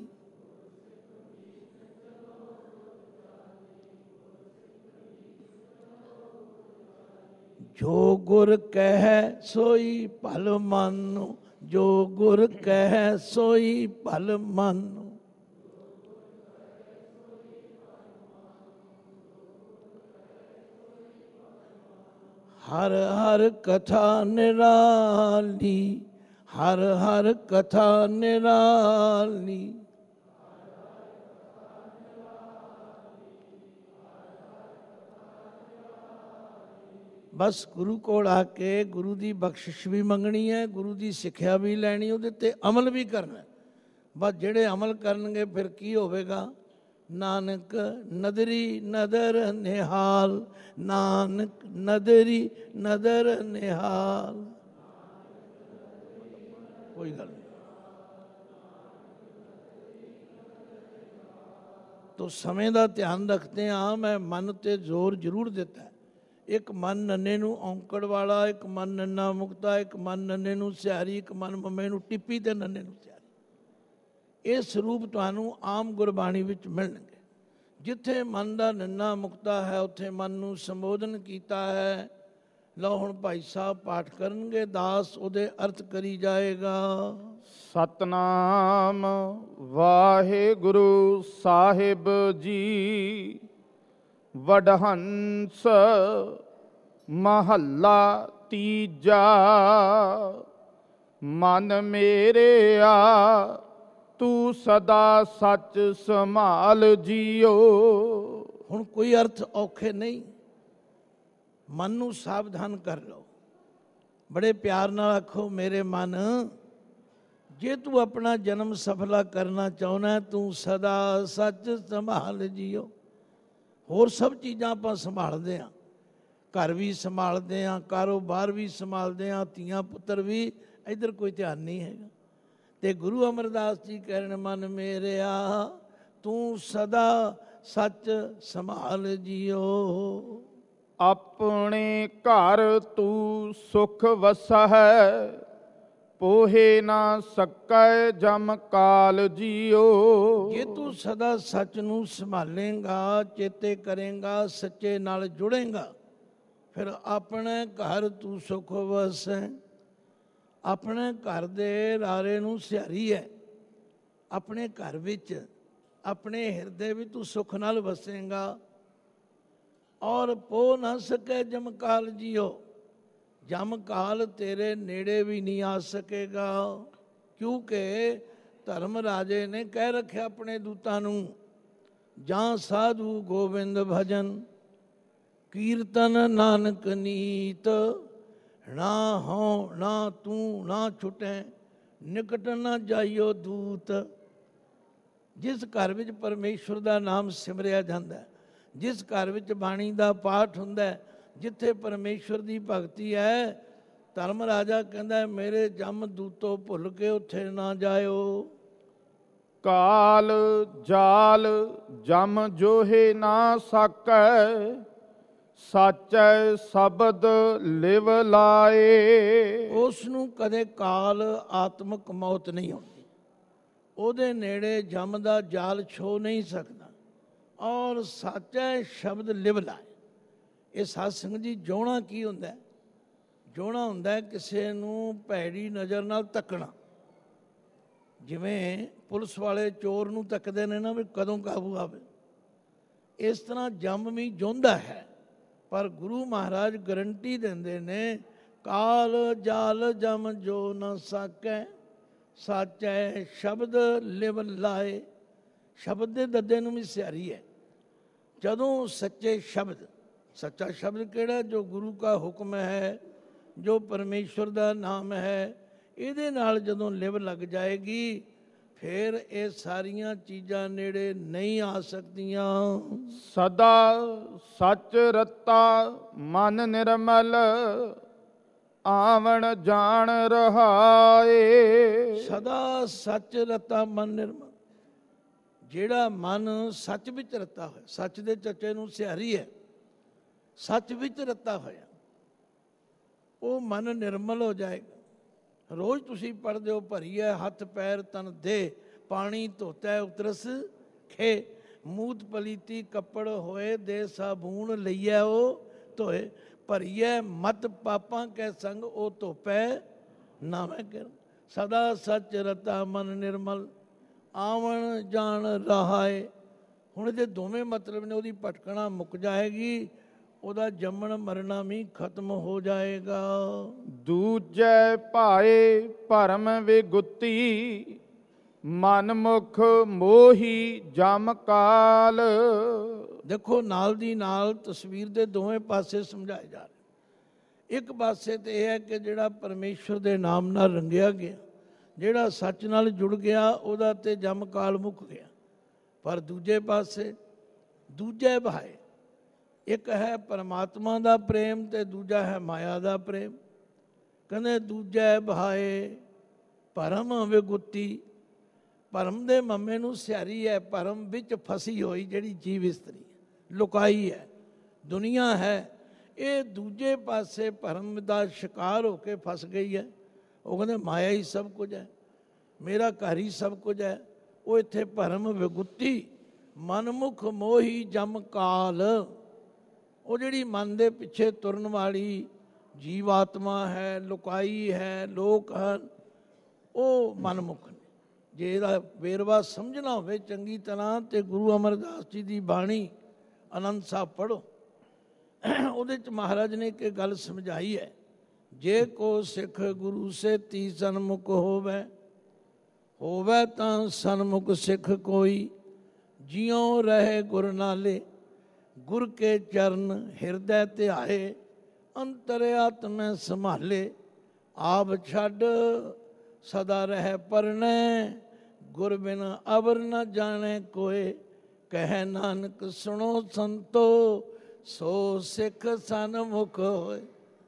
ਜੋ ਗੁਰ ਕਹਿ ਸੋਈ ਭਲ ਮਾਨੋ, ਜੋ ਗੁਰ ਕਹਿ ਸੋਈ ਭਲ ਮਾਨੋ। ਹਰ ਹਰ ਕਥਾ ਨਿਰਾਲੀ, ਹਰ ਹਰ ਕਥਾ ਨਿਰਾਲੀ। ਬਸ ਗੁਰੂ ਕੋਲ ਆ ਕੇ ਗੁਰੂ ਦੀ ਬਖਸ਼ਿਸ਼ ਵੀ ਮੰਗਣੀ ਹੈ, ਗੁਰੂ ਦੀ ਸਿੱਖਿਆ ਵੀ ਲੈਣੀ, ਉਹਦੇ ਤੇ ਅਮਲ ਵੀ ਕਰਨਾ। ਬਸ ਜਿਹੜੇ ਅਮਲ ਕਰਨਗੇ ਫਿਰ ਕੀ ਹੋਵੇਗਾ? ਨਾਨਕ ਨਦਰੀ ਨਦਰ ਨਿਹਾਲ, ਨਾਨਕ ਨਦਰੀ ਨਦਰ ਨਿਹਾਲ। ਕੋਈ ਗੱਲ ਨਹੀਂ। ਤੋ ਸਮੇਂ ਦਾ ਧਿਆਨ ਰੱਖਦੇ ਹਾਂ। ਮੈਂ ਮਨ ਤੇ ਜ਼ੋਰ ਜ਼ਰੂਰ ਦਿੱਤਾ। ਇੱਕ ਮਨ ਨੰਨੇ ਨੂੰ ਔਂਕੜ ਵਾਲਾ, ਇੱਕ ਮਨ ਨੰਨਾ ਮੁਕਤਾ, ਇੱਕ ਮਨ ਨੰਨੇ ਨੂੰ ਸਿਹਾਰੀ, ਇੱਕ ਮਨ ਮੰਮੇ ਨੂੰ ਟਿੱਪੀ ਤੇ ਨੰਨੇ ਨੂੰ ਸਿਹਾਰੀ। ਇਹ ਸਰੂਪ ਤੁਹਾਨੂੰ ਆਮ ਗੁਰਬਾਣੀ ਵਿੱਚ ਮਿਲਣਗੇ। ਜਿੱਥੇ ਮਨ ਦਾ ਨੰਨਾ ਮੁਕਤਾ ਹੈ ਉੱਥੇ ਮਨ ਨੂੰ ਸੰਬੋਧਨ ਕੀਤਾ ਹੈ। ਲਓ ਹੁਣ ਭਾਈ ਸਾਹਿਬ ਪਾਠ ਕਰਨਗੇ, ਦਾਸ ਉਹਦੇ ਅਰਥ ਕਰੀ ਜਾਏਗਾ। ਸਤਨਾਮ ਵਾਹਿਗੁਰੂ ਸਾਹਿਬ ਜੀ। ਵਡਹੰਸ ਮਹੱਲਾ ਤੀਜਾ। ਮਨ ਮੇਰਿਆ ਤੂੰ ਸਦਾ ਸੱਚ ਸੰਭਾਲ ਜੀਓ। ਹੁਣ ਕੋਈ ਅਰਥ ਔਖੇ ਨਹੀਂ, ਮਨ ਨੂੰ ਸਾਵਧਾਨ ਕਰ ਲਓ। ਬੜੇ ਪਿਆਰ ਨਾਲ ਆਖੋ, ਮੇਰੇ ਮਨ, ਜੇ ਤੂੰ ਆਪਣਾ ਜਨਮ ਸਫਲਾ ਕਰਨਾ ਚਾਹੁੰਦਾ, ਤੂੰ ਸਦਾ ਸੱਚ ਸੰਭਾਲ ਜੀਓ। ਹੋਰ ਸਭ ਚੀਜ਼ਾਂ ਆਪਾਂ ਸੰਭਾਲਦੇ ਹਾਂ, ਘਰ ਵੀ ਸੰਭਾਲਦੇ ਹਾਂ, ਕਾਰੋਬਾਰ ਵੀ ਸੰਭਾਲਦੇ ਹਾਂ, ਧੀਆਂ ਪੁੱਤਰ ਵੀ, ਇੱਧਰ ਕੋਈ ਧਿਆਨ ਨਹੀਂ ਹੈਗਾ। ਤੇ ਗੁਰੂ ਅਮਰਦਾਸ ਜੀ ਕਹਿ ਰਹੇ, ਮਨ ਮੇਰਿਆ ਤੂੰ ਸਦਾ ਸੱਚ ਸੰਭਾਲ ਜੀਓ। ਆਪਣੇ ਘਰ ਤੂੰ ਸੁਖ ਵਸਹਿ, ਪੋਹੇ ਨਾ ਸਕੈ ਜਮ ਕਾਲ ਜੀਓ। ਜੇ ਤੂੰ ਸਦਾ ਸੱਚ ਨੂੰ ਸੰਭਾਲੇਂਗਾ, ਚੇਤੇ ਕਰੇਂਗਾ, ਸੱਚੇ ਨਾਲ ਜੁੜੇਂਗਾ, ਫਿਰ ਆਪਣੇ ਘਰ ਤੂੰ ਸੁਖ ਵਸੈ। ਆਪਣੇ ਘਰ ਦੇ ਰਾਰੇ ਨੂੰ ਸਿਹਾਰੀ ਹੈ। ਆਪਣੇ ਘਰ ਵਿੱਚ, ਆਪਣੇ ਹਿਰਦੇ ਵਿੱਚ ਤੂੰ ਸੁਖ ਨਾਲ ਵਸੇਂਗਾ। ਔਰ ਪੋ ਨਾ ਸਕੇ ਜਮ ਕਾਲ ਜੀਓ, ਜਮ ਕਾਲ ਤੇਰੇ ਨੇੜੇ ਵੀ ਨਹੀਂ ਆ ਸਕੇਗਾ। ਕਿਉਂਕਿ ਧਰਮ ਰਾਜੇ ਨੇ ਕਹਿ ਰੱਖਿਆ ਆਪਣੇ ਦੂਤਾਂ ਨੂੰ, ਜਾਂ ਸਾਧੂ ਗੋਬਿੰਦ ਭਜਨ, ਕੀਰਤਨ ਨਾਨਕ ਨੀਤ, ਨਾ ਹਉ ਨਾ ਤੂੰ ਨਾ ਛੁਟੈ, ਨਿਕਟ ਨਾ ਜਾਈਓ ਦੂਤ। ਜਿਸ ਘਰ ਵਿੱਚ ਪਰਮੇਸ਼ਵਰ ਦਾ ਨਾਮ ਸਿਮਰਿਆ ਜਾਂਦਾ, ਜਿਸ ਘਰ ਵਿੱਚ ਬਾਣੀ ਦਾ ਪਾਠ ਹੁੰਦਾ, ਜਿੱਥੇ ਪਰਮੇਸ਼ਵਰ ਦੀ ਭਗਤੀ ਹੈ, ਧਰਮ ਰਾਜਾ ਕਹਿੰਦਾ ਮੇਰੇ ਜਮ ਦੂਤੋ ਭੁੱਲ ਕੇ ਉੱਥੇ ਨਾ ਜਾਇਓ। ਕਾਲ ਜਾਲ ਜਮ ਜੋਹੇ ਨਾ ਸਕੈ, ਸਾਚੈ ਸ਼ਬਦ ਲਿਵ ਲਾਏ। ਉਸ ਨੂੰ ਕਦੇ ਕਾਲ ਆਤਮਕ ਮੌਤ ਨਹੀਂ ਹੁੰਦੀ, ਉਹਦੇ ਨੇੜੇ ਜਮ ਦਾ ਜਾਲ ਛੋ ਨਹੀਂ ਸਕਦਾ। ਔਰ ਸਾਚੈ ਸ਼ਬਦ ਲਿਵ ਲਾਏ। ਇਹ ਸਾਧ ਸੰਗਤ ਜੀ, ਜੋਣਾ ਕੀ ਹੁੰਦਾ? ਜੋਣਾ ਹੁੰਦਾ ਕਿਸੇ ਨੂੰ ਭੈੜੀ ਨਜ਼ਰ ਨਾਲ ਤੱਕਣਾ। ਜਿਵੇਂ ਪੁਲਿਸ ਵਾਲੇ ਚੋਰ ਨੂੰ ਤੱਕਦੇ ਨੇ ਨਾ ਵੀ ਕਦੋਂ ਕਾਬੂ ਆਵੇ, ਇਸ ਤਰ੍ਹਾਂ ਜਮ ਵੀ ਜਿਉਂਦਾ ਹੈ। ਪਰ ਗੁਰੂ ਮਹਾਰਾਜ ਗਰੰਟੀ ਦਿੰਦੇ ਨੇ, ਕਾਲ ਜਾਲ ਜਮ ਜੋ ਨ ਸਕੈ, ਸਾਚੈ ਸ਼ਬਦ ਲਿਵ ਲਾਏ। ਸ਼ਬਦ ਦੇ ਦੱਦੇ ਨੂੰ ਵੀ ਸਿਹਾਰੀ ਹੈ। ਜਦੋਂ ਸੱਚੇ ਸ਼ਬਦ, ਸੱਚਾ ਸ਼ਬਦ ਕਿਹੜਾ? ਜੋ ਗੁਰੂ ਕਾ ਹੁਕਮ ਹੈ, ਜੋ ਪਰਮੇਸ਼ਵਰ ਦਾ ਨਾਮ ਹੈ, ਇਹਦੇ ਨਾਲ ਜਦੋਂ ਲਿਵ ਲੱਗ ਜਾਏਗੀ, ਫਿਰ ਇਹ ਸਾਰੀਆਂ ਚੀਜ਼ਾਂ ਨੇੜੇ ਨਹੀਂ ਆ ਸਕਦੀਆਂ। ਸਦਾ ਸੱਚ ਰਤਾ ਮਨ ਨਿਰਮਲ, ਆਵਣ ਜਾਣ ਰਹਾਏ। ਸਦਾ ਸੱਚ ਰਤਾ ਮਨ ਨਿਰਮਲ। ਜਿਹੜਾ ਮਨ ਸੱਚ ਵਿੱਚ ਰਤਾ ਹੋਇਆ, ਸੱਚ ਦੇ ਚੱਚੇ ਨੂੰ ਸਿਹਾਰੀ ਹੈ, ਸੱਚ ਵਿੱਚ ਰਤਾ ਹੋਇਆ, ਉਹ ਮਨ ਨਿਰਮਲ ਹੋ ਜਾਏਗਾ। ਰੋਜ਼ ਤੁਸੀਂ ਪੜ੍ਹਦੇ ਹੋ, ਭਰੀਐ ਹੱਥ ਪੈਰ ਤਨ ਦੇ, ਪਾਣੀ ਧੋਤੈ ਉਤਰਸ ਖੇ, ਮੂਤ ਪਲੀਤੀ ਕੱਪੜ ਹੋਏ, ਦੇ ਸਾਬੂਨ ਲਈਐ ਉਹ ਧੋਏ, ਭਰੀਐ ਮਤ ਪਾਪਾਂ ਕੈ ਸੰਗ, ਉਹ ਧੋਪੈ ਨਾਵੇਂ ਕਰ, ਸਦਾ ਸੱਚ ਰਤਾ ਮਨ ਨਿਰਮਲ, ਆਵਣ ਜਾਣ ਰਹਾਏ। ਹੁਣ ਇਹਦੇ ਦੋਵੇਂ ਮਤਲਬ ਨੇ, ਉਹਦੀ ਭਟਕਣਾ ਮੁੱਕ ਜਾਏਗੀ, ਉਹਦਾ ਜੰਮਣ ਮਰਨਾ ਵੀ ਖਤਮ ਹੋ ਜਾਏਗਾ। ਦੂਜੈ ਭਾਏ ਭਰਮ ਵਿਗੁਤੀ, ਮਨ ਮੁਖ ਮੋਹੀ ਜਮ ਕਾਲ। ਦੇਖੋ ਨਾਲ ਦੀ ਨਾਲ ਤਸਵੀਰ ਦੇ ਦੋਵੇਂ ਪਾਸੇ ਸਮਝਾਏ ਜਾ ਰਹੇ। ਇੱਕ ਪਾਸੇ ਤੇ ਇਹ ਹੈ ਕਿ ਜਿਹੜਾ ਪਰਮੇਸ਼ਵਰ ਦੇ ਨਾਮ ਨਾਲ ਰੰਗਿਆ ਗਿਆ, ਜਿਹੜਾ ਸੱਚ ਨਾਲ ਜੁੜ ਗਿਆ, ਉਹਦਾ ਤੇ ਜਮ ਕਾਲ ਮੁੱਕ ਗਿਆ। ਪਰ ਦੂਜੇ ਪਾਸੇ ਦੂਜੇ ਭਾਏ, ਇੱਕ ਹੈ ਪਰਮਾਤਮਾ ਦਾ ਪ੍ਰੇਮ ਤੇ ਦੂਜਾ ਹੈ ਮਾਇਆ ਦਾ ਪ੍ਰੇਮ। ਕਹਿੰਦੇ ਦੂਜੇ ਭਾਏ ਭਰਮ ਵਿਗੁਤੀ, ਭਰਮ ਦੇ ਮੰਮੇ ਨੂੰ ਸਿਆਰੀ ਹੈ, ਭਰਮ ਵਿੱਚ ਫਸੀ ਹੋਈ ਜਿਹੜੀ ਜੀਵ ਇਸਤਰੀ ਲੁਕਾਈ ਹੈ, ਦੁਨੀਆ ਹੈ, ਇਹ ਦੂਜੇ ਪਾਸੇ ਭਰਮ ਦਾ ਸ਼ਿਕਾਰ ਹੋ ਕੇ ਫਸ ਗਈ ਹੈ। ਉਹ ਕਹਿੰਦੇ ਮਾਇਆ ਹੀ ਸਭ ਕੁਝ ਹੈ, ਮੇਰਾ ਘਰ ਹੀ ਸਭ ਕੁਝ ਹੈ। ਉਹ ਇੱਥੇ ਭਰਮ ਵਿਗੁਤੀ, ਮਨਮੁਖ ਮੋਹੀ ਜਮ ਕਾਲ, ਉਹ ਜਿਹੜੀ ਮਨ ਦੇ ਪਿੱਛੇ ਤੁਰਨ ਵਾਲੀ ਜੀਵ ਆਤਮਾ ਹੈ, ਲੁਕਾਈ ਹੈ, ਲੋਕ ਹਨ, ਉਹ ਮਨਮੁਖ ਨੇ। ਜੇ ਇਹਦਾ ਵੇਰਵਾ ਸਮਝਣਾ ਹੋਵੇ ਚੰਗੀ ਤਰ੍ਹਾਂ ਤੇ ਗੁਰੂ ਅਮਰਦਾਸ ਜੀ ਦੀ ਬਾਣੀ ਆਨੰਦ ਸਾਹਿਬ ਪੜ੍ਹੋ। ਉਹਦੇ 'ਚ ਮਹਾਰਾਜ ਨੇ ਇੱਕ ਗੱਲ ਸਮਝਾਈ ਹੈ, ਜੇ ਕੋ ਸਿੱਖ ਗੁਰੂ ਸੇ ਤੀ ਸਨਮੁਖ ਹੋਵੇ, ਹੋਵੇ ਤਾਂ ਸਨਮੁਖ ਸਿੱਖ ਕੋਈ, ਜਿਉਂ ਰਹੇ ਗੁਰ ਨਾਲੇ, ਗੁਰ ਕੇ ਚਰਨ ਹਿਰਦੈ ਧਿਆਏ, ਅੰਤਰ ਆਤਮੈ ਸੰਭਾਲੇ, ਆਪ ਛੱਡ ਸਦਾ ਰਹਿ ਪਰਣੈ, ਗੁਰ ਬਿਨ ਅਵਰ ਨ ਜਾਣੇ ਕੋਏ, ਕਹਿ ਨਾਨਕ ਸੁਣੋ ਸੰਤੋ, ਸੋ ਸਿੱਖ ਸਨਮੁਖ ਹੋਏ।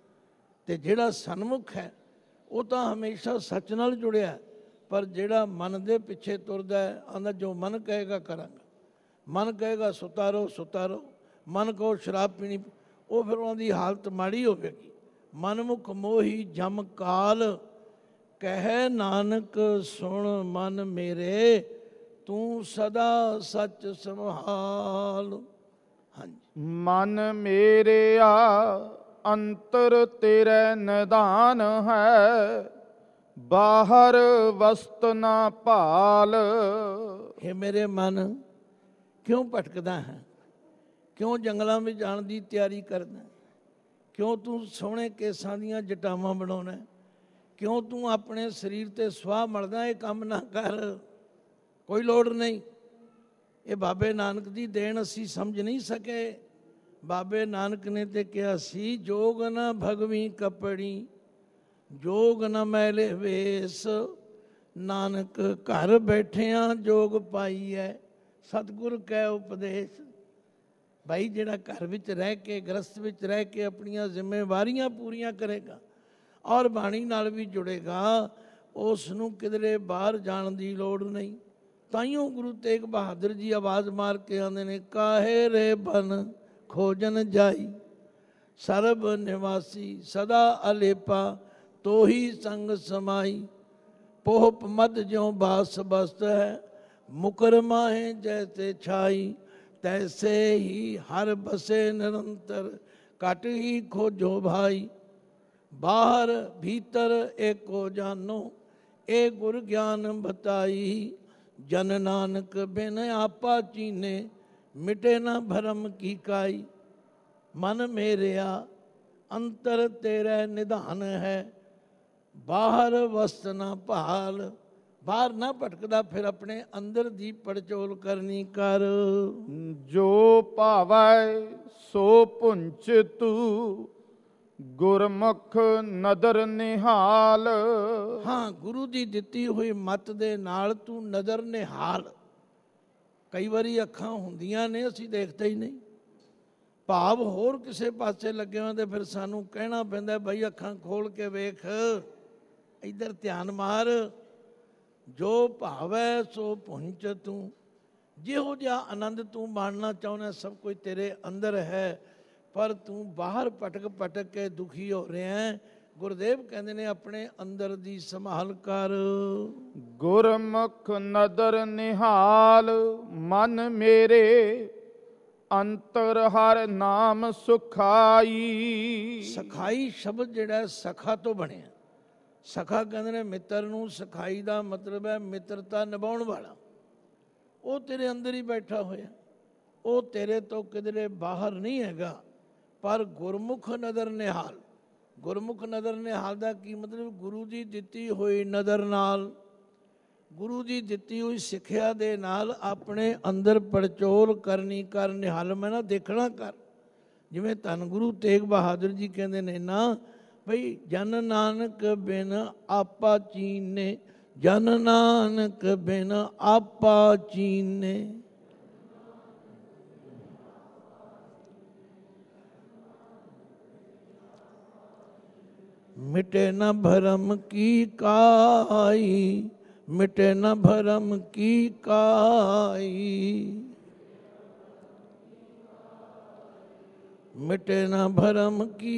ਤੇ ਜਿਹੜਾ ਸਨਮੁਖ ਹੈ ਉਹ ਤਾਂ ਹਮੇਸ਼ਾ ਸੱਚ ਨਾਲ ਜੁੜਿਆ, ਪਰ ਜਿਹੜਾ ਮਨ ਦੇ ਪਿੱਛੇ ਤੁਰਦਾ ਹੈ, ਆਂਦਾ ਜੋ ਮਨ ਕਹੇਗਾ ਕਰਾਂਗਾ, ਮਨ ਕਹੇਗਾ ਸੁਤਾ ਰਹੋ ਸੁਤਾ ਰਹੋ, ਮਨ ਕਹੋ ਸ਼ਰਾਬ ਪੀਣੀ, ਉਹ ਫਿਰ ਉਹਨਾਂ ਦੀ ਹਾਲਤ ਮਾੜੀ ਹੋਵੇਗੀ। ਮਨਮੁਖ ਮੋਹੀ ਜਮ ਕਾਲ, ਕਹਿ ਨਾਨਕ ਸੁਣ ਮਨ ਮੇਰੇ, ਤੂੰ ਸਦਾ ਸੱਚ ਸੰਭਾਲ। ਹਾਂਜੀ। ਮਨ ਮੇਰਿਆ ਅੰਤਰ ਤੇਰੇ ਨਿਧਾਨ ਹੈ, ਬਾਹਰ ਵਸਤ ਨਾ ਭਾਲ। ਇਹ ਮੇਰੇ ਮਨ ਕਿਉਂ ਭਟਕਦਾ ਹੈ, ਕਿਉਂ ਜੰਗਲਾਂ ਵਿੱਚ ਜਾਣ ਦੀ ਤਿਆਰੀ ਕਰਦਾ, ਕਿਉਂ ਤੂੰ ਸੋਹਣੇ ਕੇਸਾਂ ਦੀਆਂ ਜਟਾਵਾਂ ਬਣਾਉਣਾ, ਕਿਉਂ ਤੂੰ ਆਪਣੇ ਸਰੀਰ ਤੇ ਸੁਆਹ ਮਲਦਾ, ਇਹ ਕੰਮ ਨਾ ਕਰ, ਕੋਈ ਲੋੜ ਨਹੀਂ। ਇਹ ਬਾਬੇ ਨਾਨਕ ਦੀ ਦੇਣ ਅਸੀਂ ਸਮਝ ਨਹੀਂ ਸਕੇ। ਬਾਬੇ ਨਾਨਕ ਨੇ ਤੇ ਕਿਹਾ ਸੀ, ਜੋਗ ਨਾ ਭਗਵੀ ਕੱਪੜੀ, ਜੋਗ ਨਾ ਮੈਲੇ ਵੇਸ, ਨਾਨਕ ਘਰ ਬੈਠਿਆਂ ਜੋਗ ਪਾਈ ਹੈ, ਸਤਿਗੁਰ ਕੈ ਉਪਦੇਸ਼। ਭਾਈ ਜਿਹੜਾ ਘਰ ਵਿੱਚ ਰਹਿ ਕੇ, ਗ੍ਰਸਤ ਵਿੱਚ ਰਹਿ ਕੇ ਆਪਣੀਆਂ ਜ਼ਿੰਮੇਵਾਰੀਆਂ ਪੂਰੀਆਂ ਕਰੇਗਾ ਔਰ ਬਾਣੀ ਨਾਲ ਵੀ ਜੁੜੇਗਾ, ਉਸ ਨੂੰ ਕਿਧਰੇ ਬਾਹਰ ਜਾਣ ਦੀ ਲੋੜ ਨਹੀਂ। ਤਾਈਓ ਗੁਰੂ ਤੇਗ ਬਹਾਦਰ ਜੀ ਆਵਾਜ਼ ਮਾਰ ਕੇ ਆਉਂਦੇ ਨੇ, ਕਾਹੇ ਰੇ ਬਨ ਖੋਜਨ ਜਾਈ, ਸਰਬ ਨਿਵਾਸੀ ਸਦਾ ਅਲੇਪਾ, ਤੋਹੀ ਸੰਗ ਸਮਾਈ, ਪੋਹਪ ਮਦ ਜਿਉ ਬਾਸ ਬਸਤ ਹੈ, ਮੁਕਰ ਮਾਹੇ ਜੈਸੇ ਛਾਈ, ਤੈਸੇ ਹੀ ਹਰ ਬਸੇ ਨਿਰੰਤਰ, ਘਟ ਹੀ ਖੋਜੋ ਭਾਈ। ਬਾਹਰ ਭੀਤਰ ਏਕੋ ਜਾਨੋ, ਇਹ ਗੁਰ ਗਿਆਨ ਬਤਾਈ, ਜਨ ਨਾਨਕ ਬਿਨ ਆਪਾ ਚੀਨੇ, ਮਿਟੇ ਨਾ ਭਰਮ ਕੀ ਕਾਈ। ਮਨ ਮੇਰਿਆ ਅੰਤਰ ਤੇਰੇ ਨਿਧਾਨ ਹੈ, ਬਾਹਰ ਵਸਤ ਨਾ ਭਾਲ। ਬਾਹਰ ਨਾ ਭਟਕਦਾ, ਫਿਰ ਆਪਣੇ ਅੰਦਰ ਦੀ ਪੜਚੋਲ ਕਰਨੀ ਕਰ। ਜੋ ਭਾਵੈ ਸੋ ਪੁੰਚ ਤੂ, ਗੁਰਮੁਖ ਨਦਰ ਨਿਹਾਲ। ਹਾਂ, ਗੁਰੂ ਦੀ ਦਿੱਤੀ ਹੋਈ ਮੱਤ ਦੇ ਨਾਲ ਤੂੰ ਨਜ਼ਰ ਨਿਹਾਲ। ਕਈ ਵਾਰੀ ਅੱਖਾਂ ਹੁੰਦੀਆਂ ਨੇ, ਅਸੀਂ ਦੇਖਦੇ ਹੀ ਨਹੀਂ, ਭਾਵ ਹੋਰ ਕਿਸੇ ਪਾਸੇ ਲੱਗੇ ਹੋਏ, ਤੇ ਫਿਰ ਸਾਨੂੰ ਕਹਿਣਾ ਪੈਂਦਾ, ਬਈ ਅੱਖਾਂ ਖੋਲ ਕੇ ਵੇਖ, ਇੱਧਰ ਧਿਆਨ ਮਾਰ। ਜੋ ਭਾਵੈ ਸੋ ਪੁੰਚ ਤੂੰ, ਜਿਹੋ ਜਿਹਾ ਆਨੰਦ ਤੂੰ ਮਾਣਨਾ ਚਾਹੁੰਦਾ ਸਭ ਕੁਝ ਤੇਰੇ ਅੰਦਰ ਹੈ, ਪਰ ਤੂੰ ਬਾਹਰ ਭਟਕ ਭਟਕ ਕੇ ਦੁਖੀ ਹੋ ਰਿਹਾ ਹੈ। ਗੁਰਦੇਵ ਕਹਿੰਦੇ ਨੇ ਆਪਣੇ ਅੰਦਰ ਦੀ ਸੰਭਾਲ ਕਰ। ਗੁਰਮੁਖ ਨਦਰ ਨਿਹਾਲ ਮਨ ਮੇਰੇ ਅੰਤਰ ਹਰ ਨਾਮ ਸੁਖਾਈ। ਸਖਾਈ ਸ਼ਬਦ ਜਿਹੜਾ ਸਖਾ ਤੋਂ ਬਣਿਆ। ਸਖਾ ਕਹਿੰਦੇ ਨੇ ਮਿੱਤਰ ਨੂੰ, ਸਖਾਈ ਦਾ ਮਤਲਬ ਹੈ ਮਿੱਤਰਤਾ ਨਿਭਾਉਣ ਵਾਲਾ। ਉਹ ਤੇਰੇ ਅੰਦਰ ਹੀ ਬੈਠਾ ਹੋਇਆ, ਉਹ ਤੇਰੇ ਤੋਂ ਕਿਧਰੇ ਬਾਹਰ ਨਹੀਂ ਹੈਗਾ। ਪਰ ਗੁਰਮੁਖ ਨਦਰ ਨਿਹਾਲ, ਗੁਰਮੁਖ ਨਦਰ ਨਿਹਾਲ ਦਾ ਕੀ ਮਤਲਬ? ਗੁਰੂ ਦੀ ਦਿੱਤੀ ਹੋਈ ਨਜ਼ਰ ਨਾਲ, ਗੁਰੂ ਦੀ ਦਿੱਤੀ ਹੋਈ ਸਿੱਖਿਆ ਦੇ ਨਾਲ ਆਪਣੇ ਅੰਦਰ ਪੜਚੋਲ ਕਰਨੀ ਕਰ। ਨਿਹਾਲ ਮੈਂ ਨਾ ਦੇਖਣਾ ਕਰ। ਜਿਵੇਂ ਧੰਨ ਗੁਰੂ ਤੇਗ ਬਹਾਦਰ ਜੀ ਕਹਿੰਦੇ ਨੇ ਨਾ ਬਈ ਜਨ ਨਾਨਕ ਬਿਨ ਆਪਾ ਚੀਨੇ, ਜਨ ਨਾਨਕ ਬਿਨ ਆਪਾ ਚੀਨੇ। मिटे न भरम की काई, मिटे न भरम की काई, मिटे न भरम की